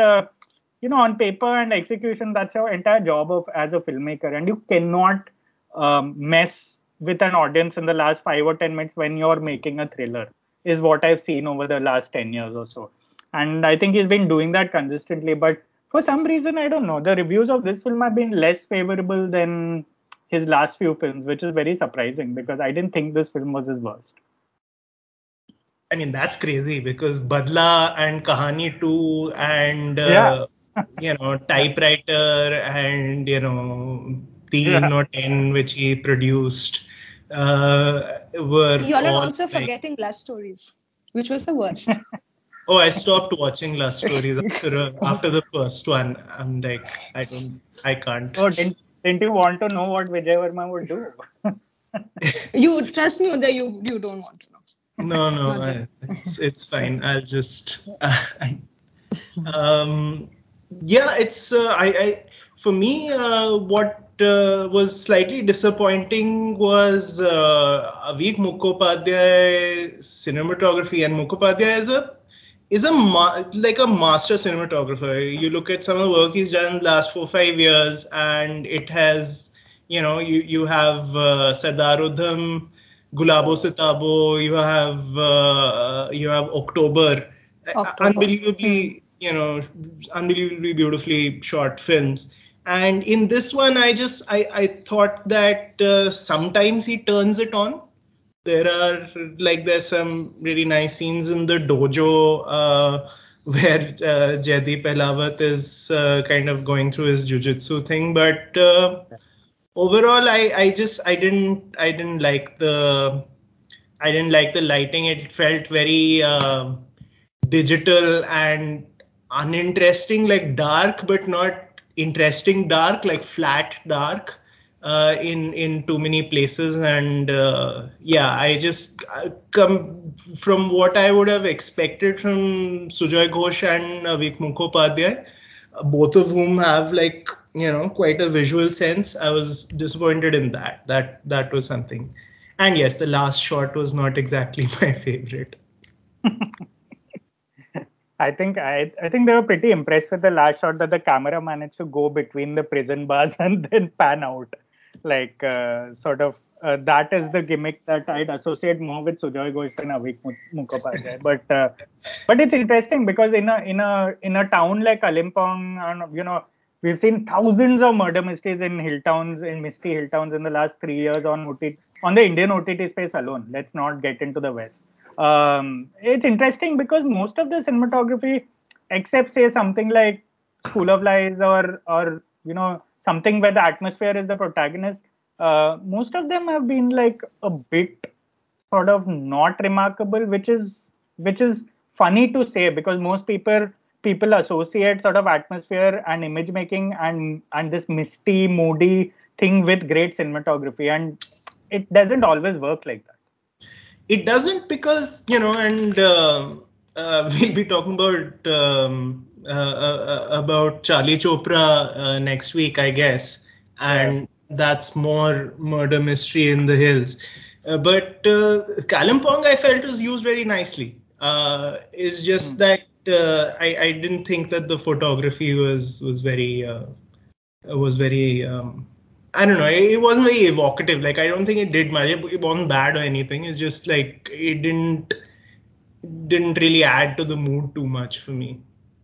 on paper and execution, that's your entire job of as a filmmaker, and you cannot mess with an audience in the last 5 or 10 minutes when you're making a thriller. Is what I've seen over the last 10 years or so, and I think he's been doing that consistently. But for some reason, I don't know, the reviews of this film have been less favorable than his last few films, which is very surprising because I didn't think this film was his worst. I mean, that's crazy because Badla and Kahani 2 and Yeah. Typewriter and Teen Yeah. or 10 which he produced were You're not all also like, forgetting Love Stories, which was the worst. oh, I stopped watching Love Stories after the first one. I'm like, I can't. Oh, didn't you want to know what Vijay Verma would do? You trust me, that you don't want to know. No, it's fine. I'll just yeah, it's I for me what was slightly disappointing was Avik Mukhopadhyay's cinematography, and Mukhopadhyay is like a master cinematographer. You look at some of the work he's done in the last 4 5 years, and it has you have Sardar Udham, Gulabo Sitabo, you have October, unbelievably unbelievably beautifully shot films. And in this one, I thought that sometimes he turns it on. There's some really nice scenes in the dojo where Jaideep Ahlawat is kind of going through his jujitsu thing, but overall I didn't like the lighting. It felt very digital and uninteresting, like dark, but not interesting dark, like flat dark in too many places. And yeah, come from what I would have expected from Sujoy Ghosh and Avik Mukhopadhyay, both of whom have quite a visual sense. I was disappointed in that was something. And yes, the last shot was not exactly my favorite. I think they were pretty impressed with the last shot that the camera managed to go between the prison bars and then pan out. Like that is the gimmick that I'd associate more with Sujoy Ghosh than Avik Mukhopadhyay. But it's interesting because in a town like Kalimpong, and we've seen thousands of murder mysteries in hill towns, in misty hill towns in the last 3 years on the Indian OTT space alone. Let's not get into the West. It's interesting because most of the cinematography, except say something like School of Lies or something where the atmosphere is the protagonist, most of them have been like a bit sort of not remarkable, which is which is funny to say because most people associate sort of atmosphere and image making and this misty, moody thing with great cinematography, and it doesn't always work like that. It doesn't because, and we'll be talking about Charlie Chopra next week, I guess, and that's more murder mystery in the hills. But Kalimpong, I felt, was used very nicely. It's just that I didn't think that the photography was very I don't know. It wasn't very evocative. Like, I don't think it did much. It wasn't bad or anything. It's just like it didn't really add to the mood too much for me.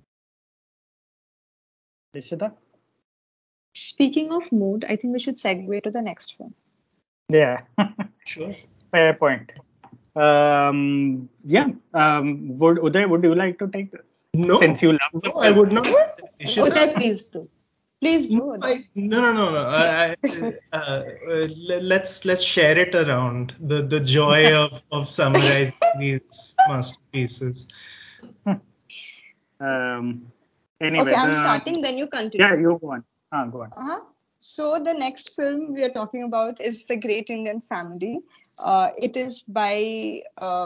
Ishita? Speaking of mood, I think we should segue to the next film. Yeah. Sure. Fair point. Yeah. Uday, would you like to take this? No. Since you love the No, I would not. Uday, please do. Please do. No. Let's share it around the joy of summarizing these masterpieces. Anyway, Okay, I'm starting, then you continue. Yeah, you go on. Go on. So the next film we are talking about is The Great Indian Family. It is by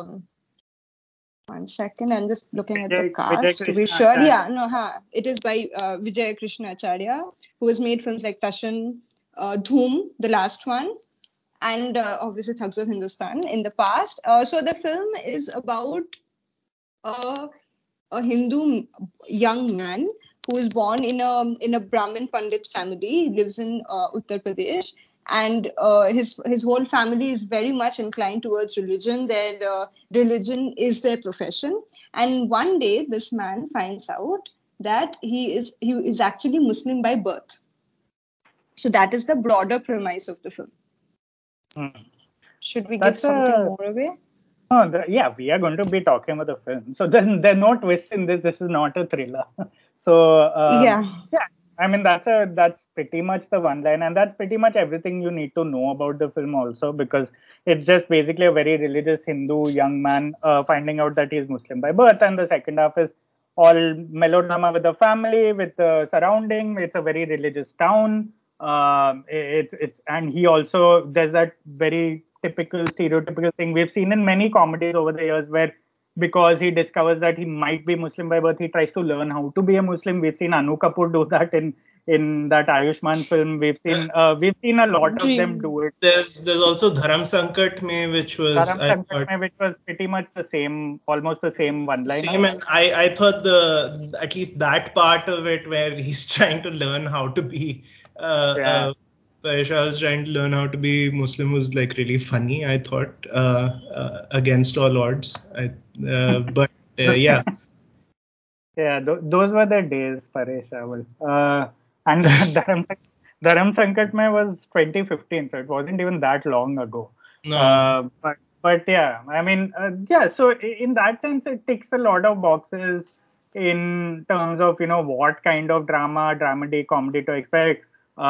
one second, I'm just looking at the cast to be sure. It is by Vijay Krishna Acharya, who has made films like Tashan, Dhoom, the last one, and obviously Thugs of Hindustan in the past. So the film is about a Hindu young man who is born in a Brahmin Pandit family. He lives in Uttar Pradesh, and his whole family is very much inclined towards religion. Their religion is their profession. And one day, this man finds out that he is actually Muslim by birth. So that is the broader premise of the film. Should we give something more away? Yeah, we are going to be talking about the film. So then there are no twists in this. This is not a thriller. So yeah, I mean that's pretty much the one line, and that's pretty much everything you need to know about the film also, because it's just basically a very religious Hindu young man finding out that he's Muslim by birth, and the second half is all melodrama with the family, with the surrounding. It's a very religious town. And he also there's that very typical stereotypical thing we've seen in many comedies over the years, where because he discovers that he might be Muslim by birth, he tries to learn how to be a Muslim. We've seen Anu Kapoor do that in that Ayushmann film. We've seen a lot of them do it. There's also Dharam Sankat Mein, which was which was pretty much the same, almost the same one line. Same, and I thought at least that part of it where he's trying to learn how to be Parisha was trying to learn how to be Muslim was like really funny, I thought, against all odds. But yeah. Yeah, those were the days, Paresh. And Dharam Sankat Mein was 2015, so it wasn't even that long ago. No. But yeah, I mean, so in that sense, it ticks a lot of boxes in terms of, what kind of drama, dramedy, comedy to expect.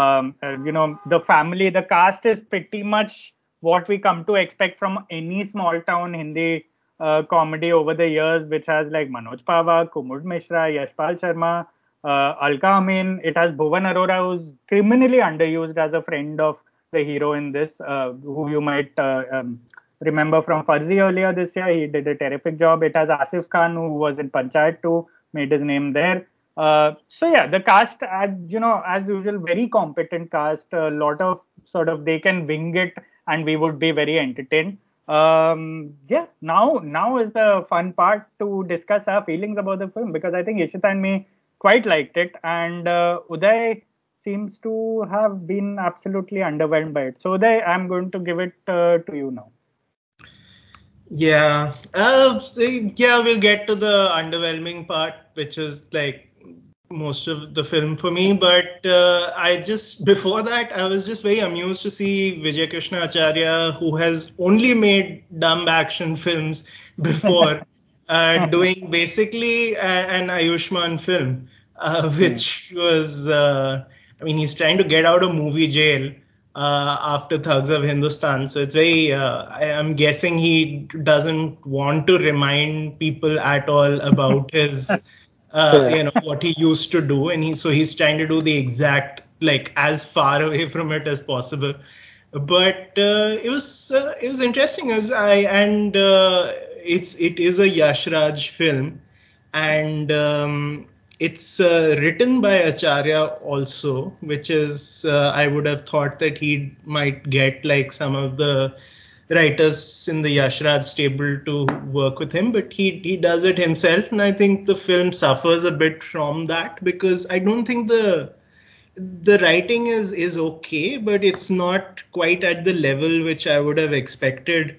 The family, the cast is pretty much what we come to expect from any small town Hindi comedy over the years, which has like Manoj Pawar, Kumud Mishra, Yashpal Sharma, Alka Amin. It has Bhuvan Arora, who's criminally underused as a friend of the hero in this, who you might remember from Farzi earlier this year. He did a terrific job. It has Asif Khan, who was in Panchayat 2, made his name there. So yeah, the cast, as usual, very competent cast. A lot of sort of they can wing it, and we would be very entertained. Now is the fun part to discuss our feelings about the film, because I think Ishita and me quite liked it, and Uday seems to have been absolutely underwhelmed by it. So Uday, I'm going to give it to you now. Yeah. We'll get to the underwhelming part, which is like most of the film for me. But before that, I was just very amused to see Vijay Krishna Acharya, who has only made dumb action films before, doing basically an Ayushmann film, which was, he's trying to get out of movie jail. after Thugs of Hindustan. So it's very, I'm guessing he doesn't want to remind people at all about his, what he used to do. And he's trying to do the exact, like, as far away from it as possible. But it was interesting. It is a Yash Raj film, and it's written by Acharya also, which is I would have thought that he might get like some of the writers in the Yash Raj stable to work with him, but he does it himself, and I think the film suffers a bit from that because I don't think the writing is okay, but it's not quite at the level which I would have expected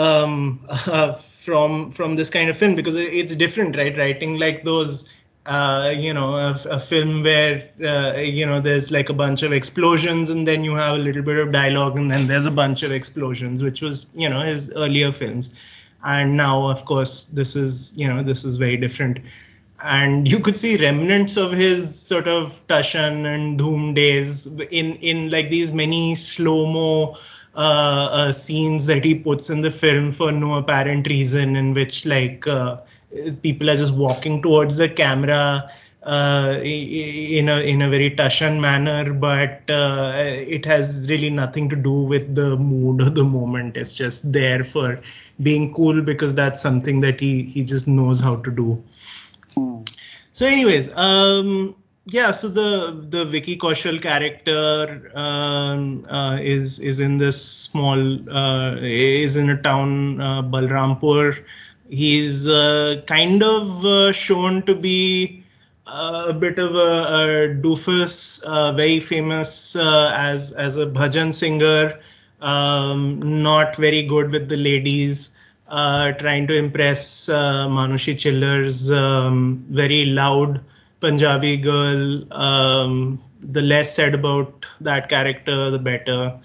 from this kind of film, because it's different, right? Writing like those, a film where there's like a bunch of explosions and then you have a little bit of dialogue and then there's a bunch of explosions, which was his earlier films, and now of course this is very different. And you could see remnants of his sort of Tashan and Dhoom days in like these many slow-mo scenes that he puts in the film for no apparent reason, in which like people are just walking towards the camera in a very Tashan manner, but it has really nothing to do with the mood of the moment. It's just there for being cool because that's something that he just knows how to do. So, anyways, so the Vicky Kaushal character is in this small is in a town, Balrampur. He's kind of shown to be a bit of a doofus, very famous as a bhajan singer, not very good with the ladies. Trying to impress Manushi Chiller's very loud Punjabi girl. The less said about that character, the better.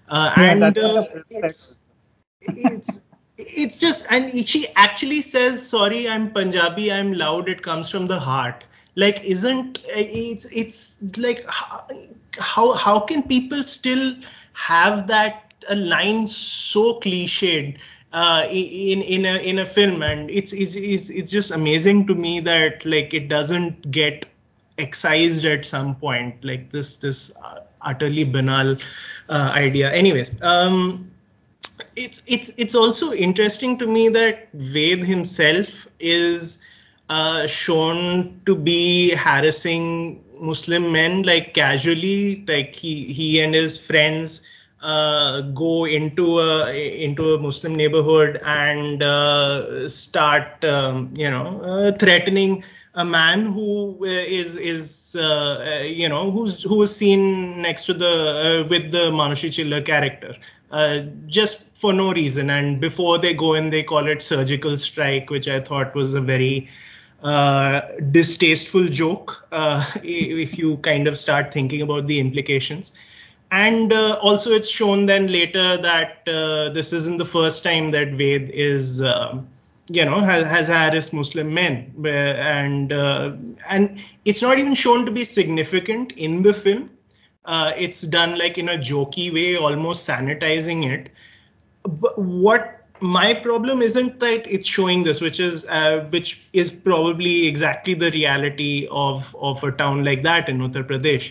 It's just, and she actually says, "Sorry, I'm Punjabi. I'm loud. It comes from the heart." Like, it's like how can people still have that a line so cliched in a film, and it's just amazing to me that like it doesn't get excised at some point, like this utterly banal idea. Anyways, it's also interesting to me that Ved himself is shown to be harassing Muslim men, like casually, like he and his friends go into a Muslim neighborhood and start threatening a man who who was seen next to the with the Manushi Chiller character, just for no reason. And before they go in, they call it surgical strike, which I thought was a very distasteful joke, if you kind of start thinking about the implications. And also it's shown then later that this isn't the first time that Ved is has harassed Muslim men, and it's not even shown to be significant in the film. It's done like in a jokey way, almost sanitizing it. But what my problem isn't that it's showing this, which is probably exactly the reality of a town like that in Uttar Pradesh.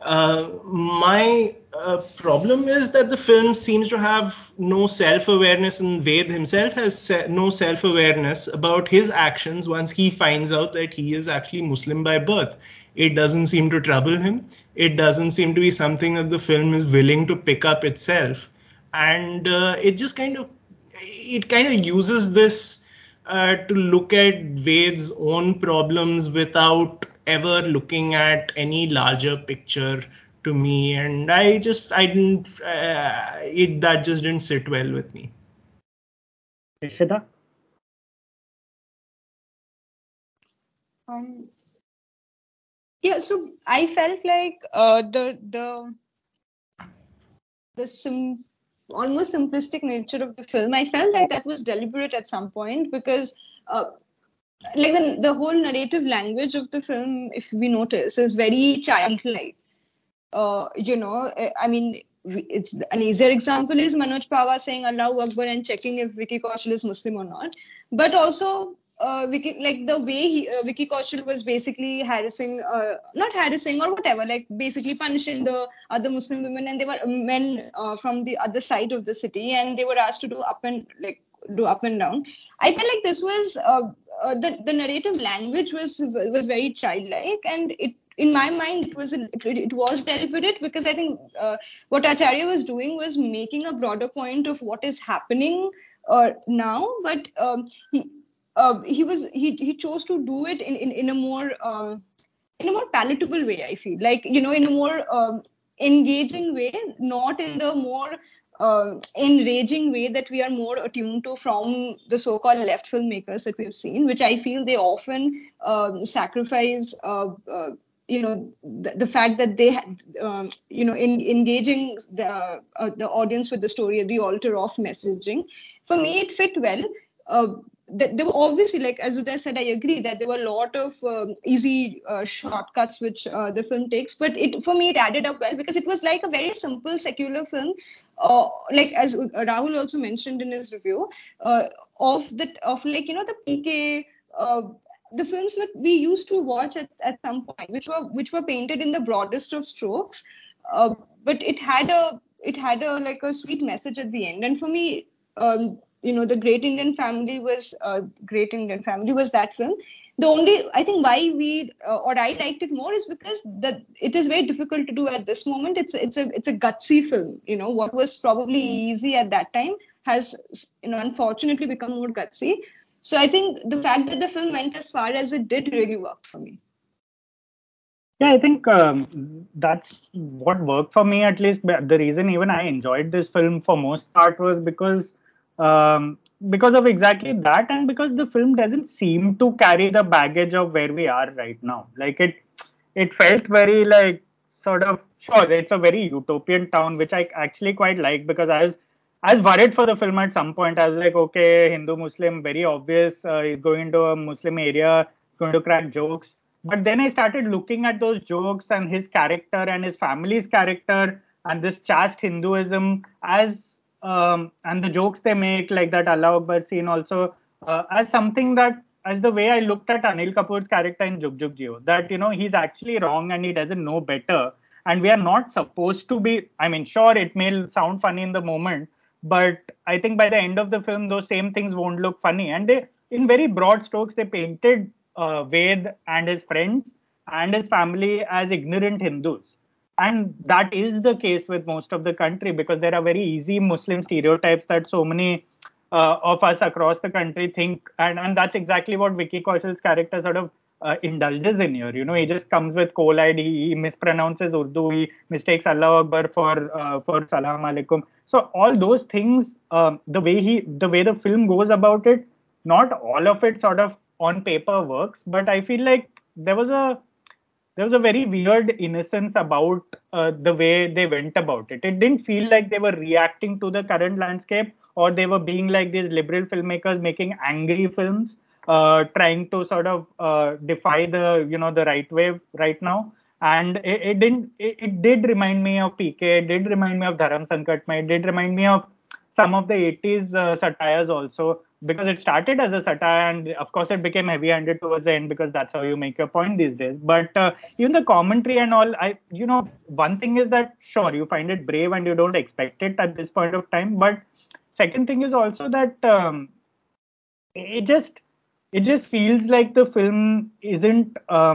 My problem is that the film seems to have no self-awareness, and Ved himself has no self-awareness about his actions once he finds out that he is actually Muslim by birth. It doesn't seem to trouble him. It doesn't seem to be something that the film is willing to pick up itself. And it kind of uses this to look at Ved's own problems without ever looking at any larger picture to me, and I didn't that just didn't sit well with me. Ishita? Yeah, so I felt like almost simplistic nature of the film, I felt like that was deliberate at some point, because like the whole narrative language of the film, if we notice, is very childlike. I mean, it's an easier example is Manoj Pawar saying Allahu Akbar and checking if Vicky Kaushal is Muslim or not. But also, the way Vicky Kaushal was basically harassing, not harassing or whatever, like basically punishing the other Muslim women, and they were men from the other side of the city, and they were asked to do up and down. I felt like this was the narrative language was very childlike, and it in my mind it was deliberate, because I think what Acharya was doing was making a broader point of what is happening now, but he chose to do it in a more palatable way. I feel like, in a more engaging way, not in the more enraging way that we are more attuned to from the so-called left filmmakers that we've seen, which I feel they often sacrifice. The fact that they had, in engaging the audience with the story at the altar of messaging. For me, it fit well. There were obviously, like as Uday said, I agree that there were a lot of easy shortcuts which the film takes, but for me it added up well, because it was like a very simple secular film, like as Rahul also mentioned in his review, the PK. The films that we used to watch at some point, which were painted in the broadest of strokes, but it had a like a sweet message at the end. And for me, the Great Indian Family was that film. The only, I think, why or I liked it more is because that it is very difficult to do at this moment. It's a gutsy film. What was probably easy at that time has unfortunately become more gutsy. So I think the fact that the film went as far as it did really worked for me. Yeah, I think that's what worked for me, at least. The reason even I enjoyed this film for most part was because of exactly that, and because the film doesn't seem to carry the baggage of where we are right now. Like it felt very like sort of, sure, it's a very utopian town, which I actually quite like, because I was worried for the film at some point. I was like, okay, Hindu Muslim, very obvious. He's going to a Muslim area, he's going to crack jokes. But then I started looking at those jokes and his character and his family's character and this caste Hinduism and the jokes they make, like that Allah Akbar scene also, as something that, as the way I looked at Anil Kapoor's character in Jug Jug Jio, that, he's actually wrong and he doesn't know better. And we are not supposed to be, I mean, sure, it may sound funny in the moment, but I think by the end of the film, those same things won't look funny. And they, in very broad strokes, they painted Ved and his friends and his family as ignorant Hindus. And that is the case with most of the country, because there are very easy Muslim stereotypes that so many of us across the country think. And that's exactly what Vicky Kaushal's character sort of indulges in here. He just comes with coal-eyed, he mispronounces Urdu, he mistakes Allah Akbar for Salam Alaikum. So all those things, the way the film goes about it, not all of it sort of on paper works, but I feel like there was a very weird innocence about the way they went about it. It didn't feel like they were reacting to the current landscape, or they were being like these liberal filmmakers making angry films, trying to sort of defy the right wave right now. And it didn't. It did remind me of PK. It did remind me of Dharam Sankatmay. It did remind me of some of the 80s satires also, because it started as a satire, and of course it became heavy-handed towards the end, because that's how you make your point these days. But even the commentary and all, one thing is that sure, you find it brave and you don't expect it at this point of time, but second thing is also that it just feels like the film isn't,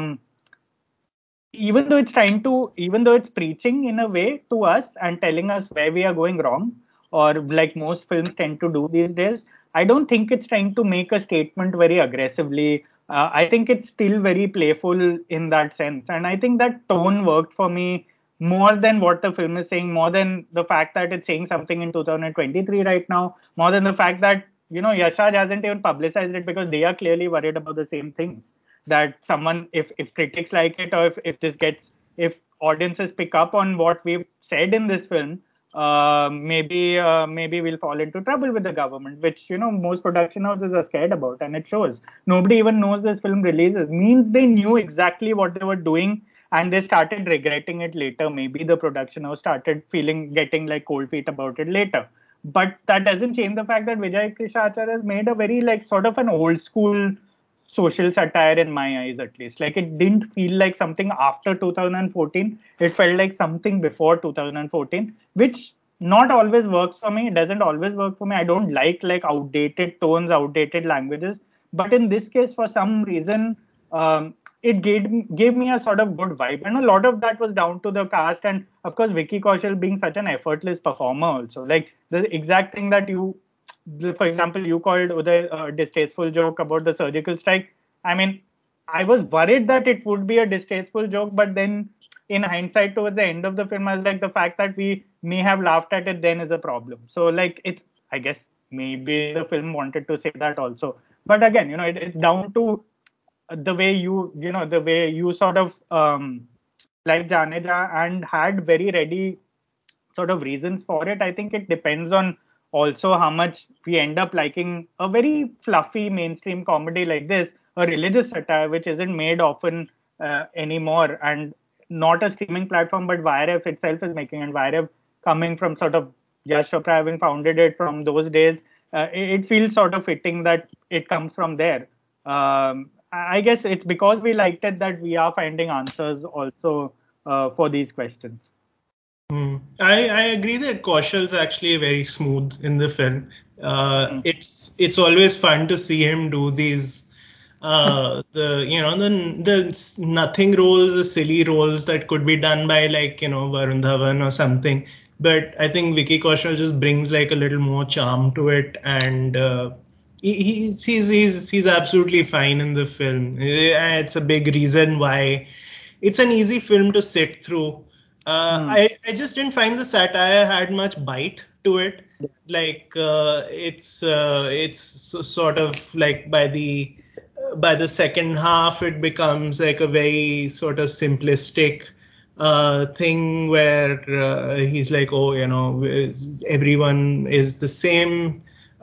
even though it's preaching in a way to us and telling us where we are going wrong, or like most films tend to do these days, I don't think it's trying to make a statement very aggressively. I think it's still very playful in that sense, and I think that tone worked for me more than what the film is saying, more than the fact that it's saying something in 2023 right now, more than the fact that Yash Raj hasn't even publicized it, because they are clearly worried about the same things, that someone, if critics like it, or if audiences pick up on what we've said in this film, maybe we'll fall into trouble with the government, which most production houses are scared about, and it shows. Nobody even knows this film releases, means they knew exactly what they were doing, and they started regretting it later. Maybe the production house started getting like cold feet about it later. But that doesn't change the fact that Vijay Krishnacharya has made a very like sort of an old school social satire in my eyes, at least. Like it didn't feel like something after 2014. It felt like something before 2014, which not always works for me. It doesn't always work for me. I don't like outdated tones, outdated languages. But in this case, for some reason, it gave me a sort of good vibe, and a lot of that was down to the cast, and of course Vicky Kaushal being such an effortless performer also. Like the exact thing that for example, you called the distasteful joke about the surgical strike. I mean, I was worried that it would be a distasteful joke, but then in hindsight, towards the end of the film, I was like, the fact that we may have laughed at it then is a problem. So, like, I guess maybe the film wanted to say that also. But again, it's down to the way you sort of like Janeja and had very ready sort of reasons for it. I think it depends on also how much we end up liking a very fluffy mainstream comedy like this, a religious satire which isn't made often anymore, and not a streaming platform, but YRF itself is making, and YRF coming from sort of Yash Chopra having founded it from those days, it feels sort of fitting that it comes from there. I guess it's because we liked it that we are finding answers also for these questions. I agree that Kaushal's actually very smooth in the film. It's always fun to see him do these the nothing roles, the silly roles that could be done by like Varun Dhawan or something. But I think Vicky Kaushal just brings like a little more charm to it, and he's absolutely fine in the film. It's a big reason why it's an easy film to sit through. I just didn't find the satire had much bite to it. Like it's sort of like by the second half it becomes like a very sort of simplistic thing where he's like, oh, everyone is the same.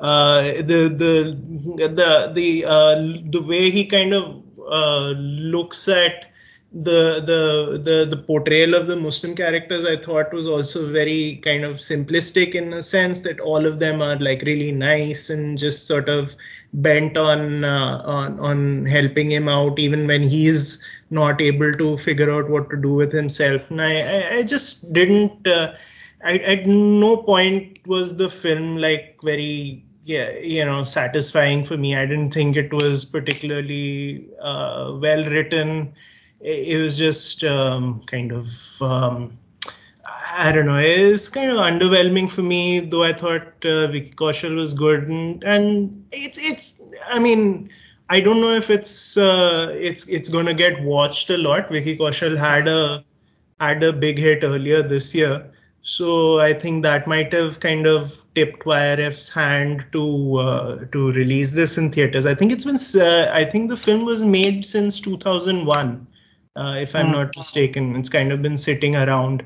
The way he kind of looks at the portrayal of the Muslim characters, I thought was also very kind of simplistic, in a sense that all of them are like really nice and just sort of bent on helping him out even when he's not able to figure out what to do with himself. And I just didn't at no point was the film like very satisfying for me. I didn't think it was particularly well written. It was just kind of I don't know. It's kind of underwhelming for me, though I thought Vicky Kaushal was good, and it's. I mean, I don't know if it's gonna get watched a lot. Vicky Kaushal had a big hit earlier this year, so I think that might have kind of tipped YRF's hand to release this in theaters. I think I think the film was made since 2001. If I'm not mistaken. It's kind of been sitting around.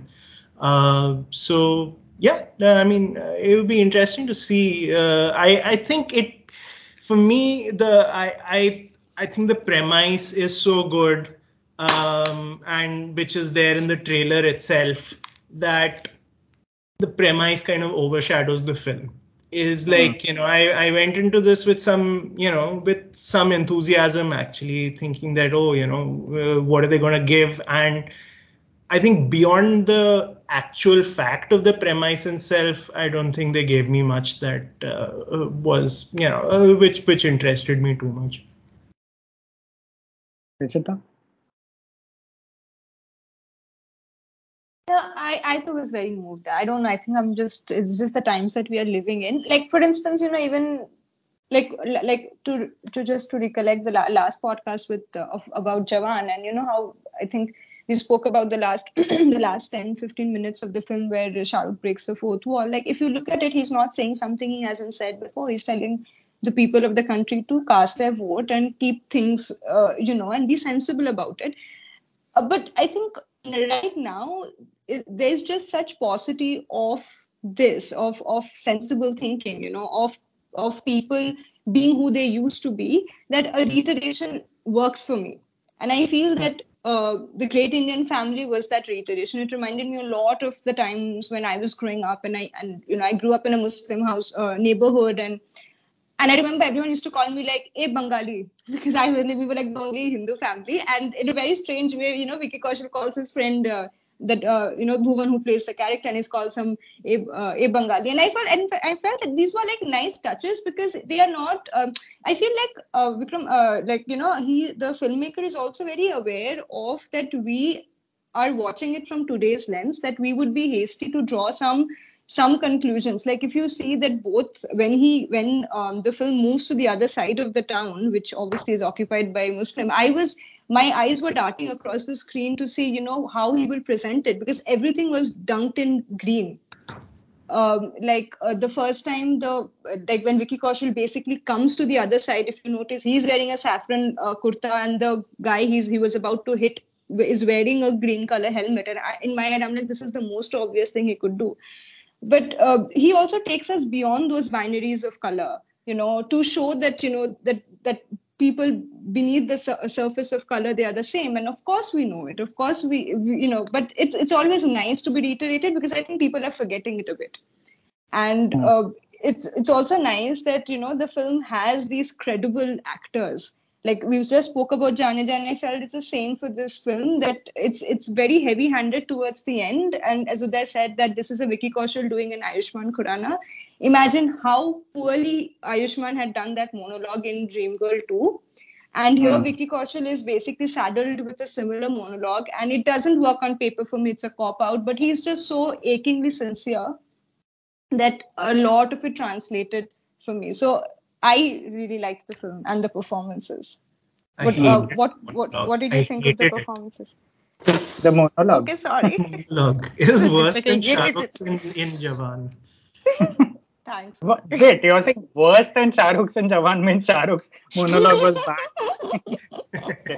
So yeah, I mean, it would be interesting to see. I think it, for me, I think the premise is so good, and which is there in the trailer itself, that the premise kind of overshadows the film. Is like, I went into this with some enthusiasm, actually thinking that, what are they going to give? And I think beyond the actual fact of the premise itself, I don't think they gave me much that was, which interested me too much. Rishita? Yeah, I too was very moved. I don't know. I think it's just the times that we are living in. Like, for instance, even like to recollect the last podcast about Jawan, and how I think we spoke about the last the last 10-15 minutes of the film where Shah Rukh breaks the fourth wall. Like, if you look at it, he's not saying something he hasn't said before. He's telling the people of the country to cast their vote and keep things, and be sensible about it. But I think right now there's just such paucity of this, of sensible thinking, of people being who they used to be, that a reiteration works for me. And I feel that The Great Indian Family was that reiteration. It reminded me a lot of the times when I was growing up, and I grew up in a Muslim house neighborhood, and I remember everyone used to call me like a Bengali because we were like the only Hindu family, and in a very strange way, Vicky Kaushal calls his friend Bhuvan, who plays the character, and he calls him a Bengali, and I felt that these were like nice touches because they are not. I feel like Vikram, the filmmaker is also very aware of that we are watching it from today's lens, that we would be hasty to draw some conclusions. Like if you see that both when the film moves to the other side of the town, which obviously is occupied by Muslim, my eyes were darting across the screen to see how he will present it, because everything was dunked in green. The first time when Vicky Kaushal basically comes to the other side, if you notice, he's wearing a saffron kurta, and the guy he was about to hit is wearing a green color helmet, and in my head I'm like, this is the most obvious thing he could do. But he also takes us beyond those binaries of color, to show that that people beneath the surface of color, they are the same. And of course we know it, of course but it's always nice to be reiterated, because I think people are forgetting it a bit. And it's also nice that the film has these credible actors. Like we just spoke about Janeja, and I felt it's the same for this film, that it's very heavy-handed towards the end. And as Uday said, that this is a Vicky Kaushal doing an Ayushmann Khurrana. Imagine how poorly Ayushmann had done that monologue in Dreamgirl 2. And here Vicky Kaushal is basically saddled with a similar monologue, and it doesn't work on paper for me. It's a cop-out, but he's just so achingly sincere that a lot of it translated for me. So I really liked the film and the performances. What did you think of the performances? The monologue. Okay, sorry. Monologue is worse than Shah Rukh's in Jawan. Thanks. Wait, you're saying worse than Shah Rukh's in Jawan means Shah Rukh's monologue was bad? Okay.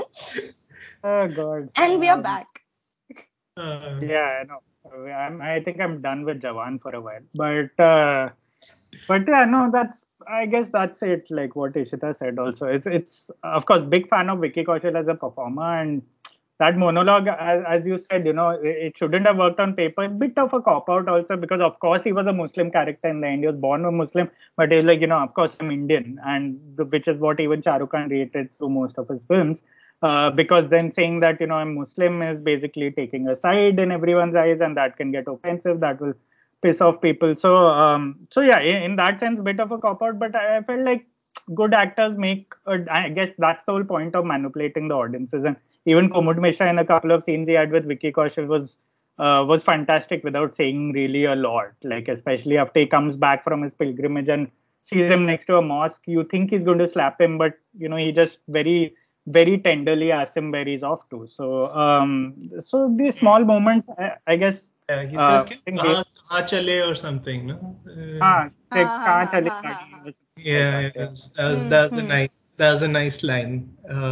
Oh God. And we are back. Yeah, I know. I think I'm done with Jawan for a while, but yeah, no, I guess that's it. Like what Ishita said, also, it's of course big fan of Vicky Kaushal as a performer, and that monologue, as you said, it shouldn't have worked on paper. A bit of a cop out also, because of course he was a Muslim character in the end. He was born a Muslim, but he's like, of course I'm Indian, and which is what even Shah Rukh Khan reiterates through most of his films. Because then saying that I'm Muslim is basically taking a side in everyone's eyes, and that can get offensive. That will piss off people. So yeah, in that sense, bit of a cop out. But I felt like good actors I guess that's the whole point of manipulating the audiences. And even Kumud Mishra, in a couple of scenes he had with Vicky Kaushal, was fantastic without saying really a lot. Like especially after he comes back from his pilgrimage and sees him next to a mosque, you think he's going to slap him, but he just very very tenderly asks him where he's off to. So these small moments, I guess. He says kahan chale or something, no? Kahan chale gaadi. Yeah, yes. That was a nice line.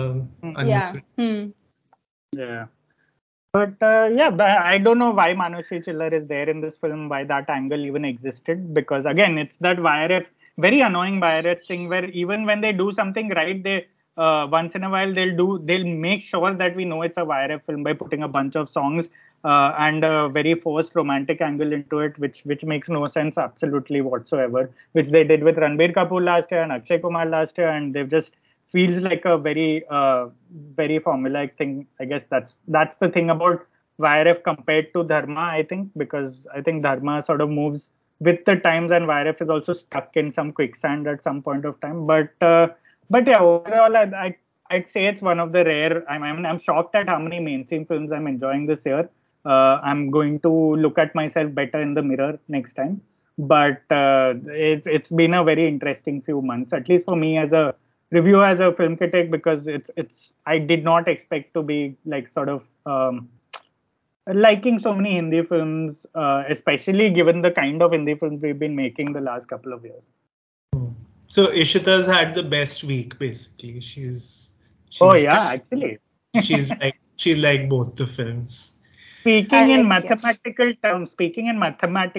Yeah. But I don't know why Manushree Chillar is there in this film, why that angle even existed. Because again, it's that YRF, very annoying YRF thing, where even when they do something right, they once in a while they'll make sure that we know it's a YRF film by putting a bunch of songs and a very forced romantic angle into it, which makes no sense absolutely whatsoever. Which they did with Ranbir Kapoor last year and Akshay Kumar last year, and they've just feels like a very very formulaic thing. I guess that's the thing about YRF compared to Dharma, I think, because I think Dharma sort of moves with the times, and YRF is also stuck in some quicksand at some point of time. But yeah, overall, I'd say it's one of the rare. I'm shocked at how many mainstream films I'm enjoying this year. I'm going to look at myself better in the mirror next time. But it's been a very interesting few months, at least for me as a review, as a film critic, because it's I did not expect to be like sort of liking so many Hindi films, especially given the kind of Hindi films we've been making the last couple of years. So Ishita's had the best week, basically. She's oh yeah, actually. she liked both the films. Speaking in mathematical terms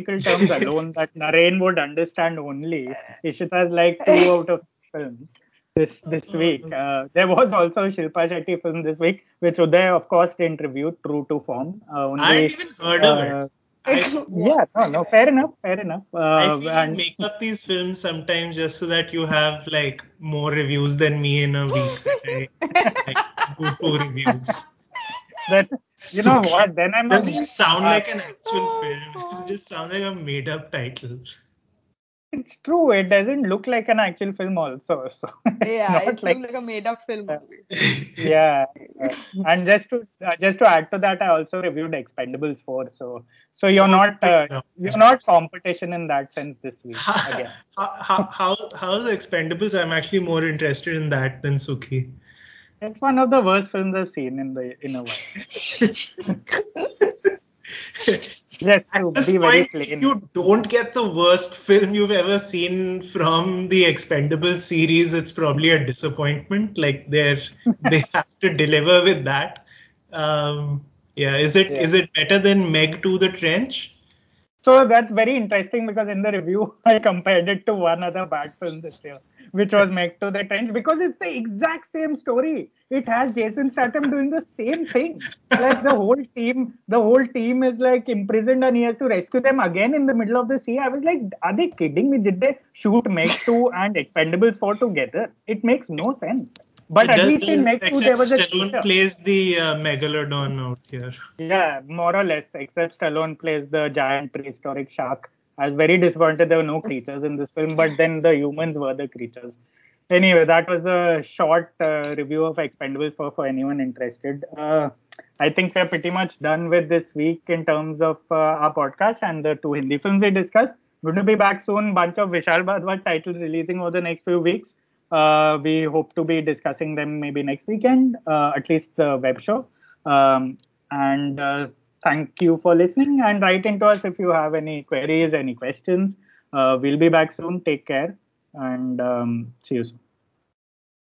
alone, that Naren would understand only. Ishita's like 2 out of 3 films. this week. There was also a Shilpa Shetty film this week, which Uday, of course, didn't review, true to form. I hadn't even heard of it. Yeah, no, fair enough. I feel And you make up these films sometimes just so that you have like more reviews than me in a week. That I like do 2 reviews. that you know what? Then I'm doesn't even sound like an actual film. It just sounds like a made up title. It's true. It doesn't look like an actual film, also. So it's Yeah, not it looked like a made-up film movie. yeah. And just to add to that, I also reviewed Expendables 4. So you're not competition in that sense this week again. How's the Expendables? I'm actually more interested in that than Sukhi. It's one of the worst films I've seen in a while. Yes, At to this be very point, plain. if you don't get the worst film you've ever seen from the Expendables series, it's probably a disappointment. Like they have to deliver with that. Is it better than Meg 2 The Trench? So that's very interesting because in the review I compared it to one other bad film this year, which was Meg to the Trench, because it's the exact same story. It has Jason Statham doing the same thing. Like the whole team is like imprisoned and he has to rescue them again in the middle of the sea. I was like, are they kidding me? Did they shoot Meg 2 and Expendables 4 together? It makes no sense. But at least in Meg 2 there was a Stallone cheater. plays the megalodon out here. Yeah, more or less, except Stallone plays the giant prehistoric shark. I was very disappointed there were no creatures in this film, but then the humans were the creatures. Anyway, that was the short review of Expendables for anyone interested. I think we're pretty much done with this week in terms of our podcast and the 2 Hindi films we discussed. We're going to be back soon. Bunch of Vishal Bhardwaj titles releasing over the next few weeks. We hope to be discussing them maybe next weekend, at least the web show. And thank you for listening, and write into us if you have any queries, any questions. We'll be back soon. Take care, and see you soon.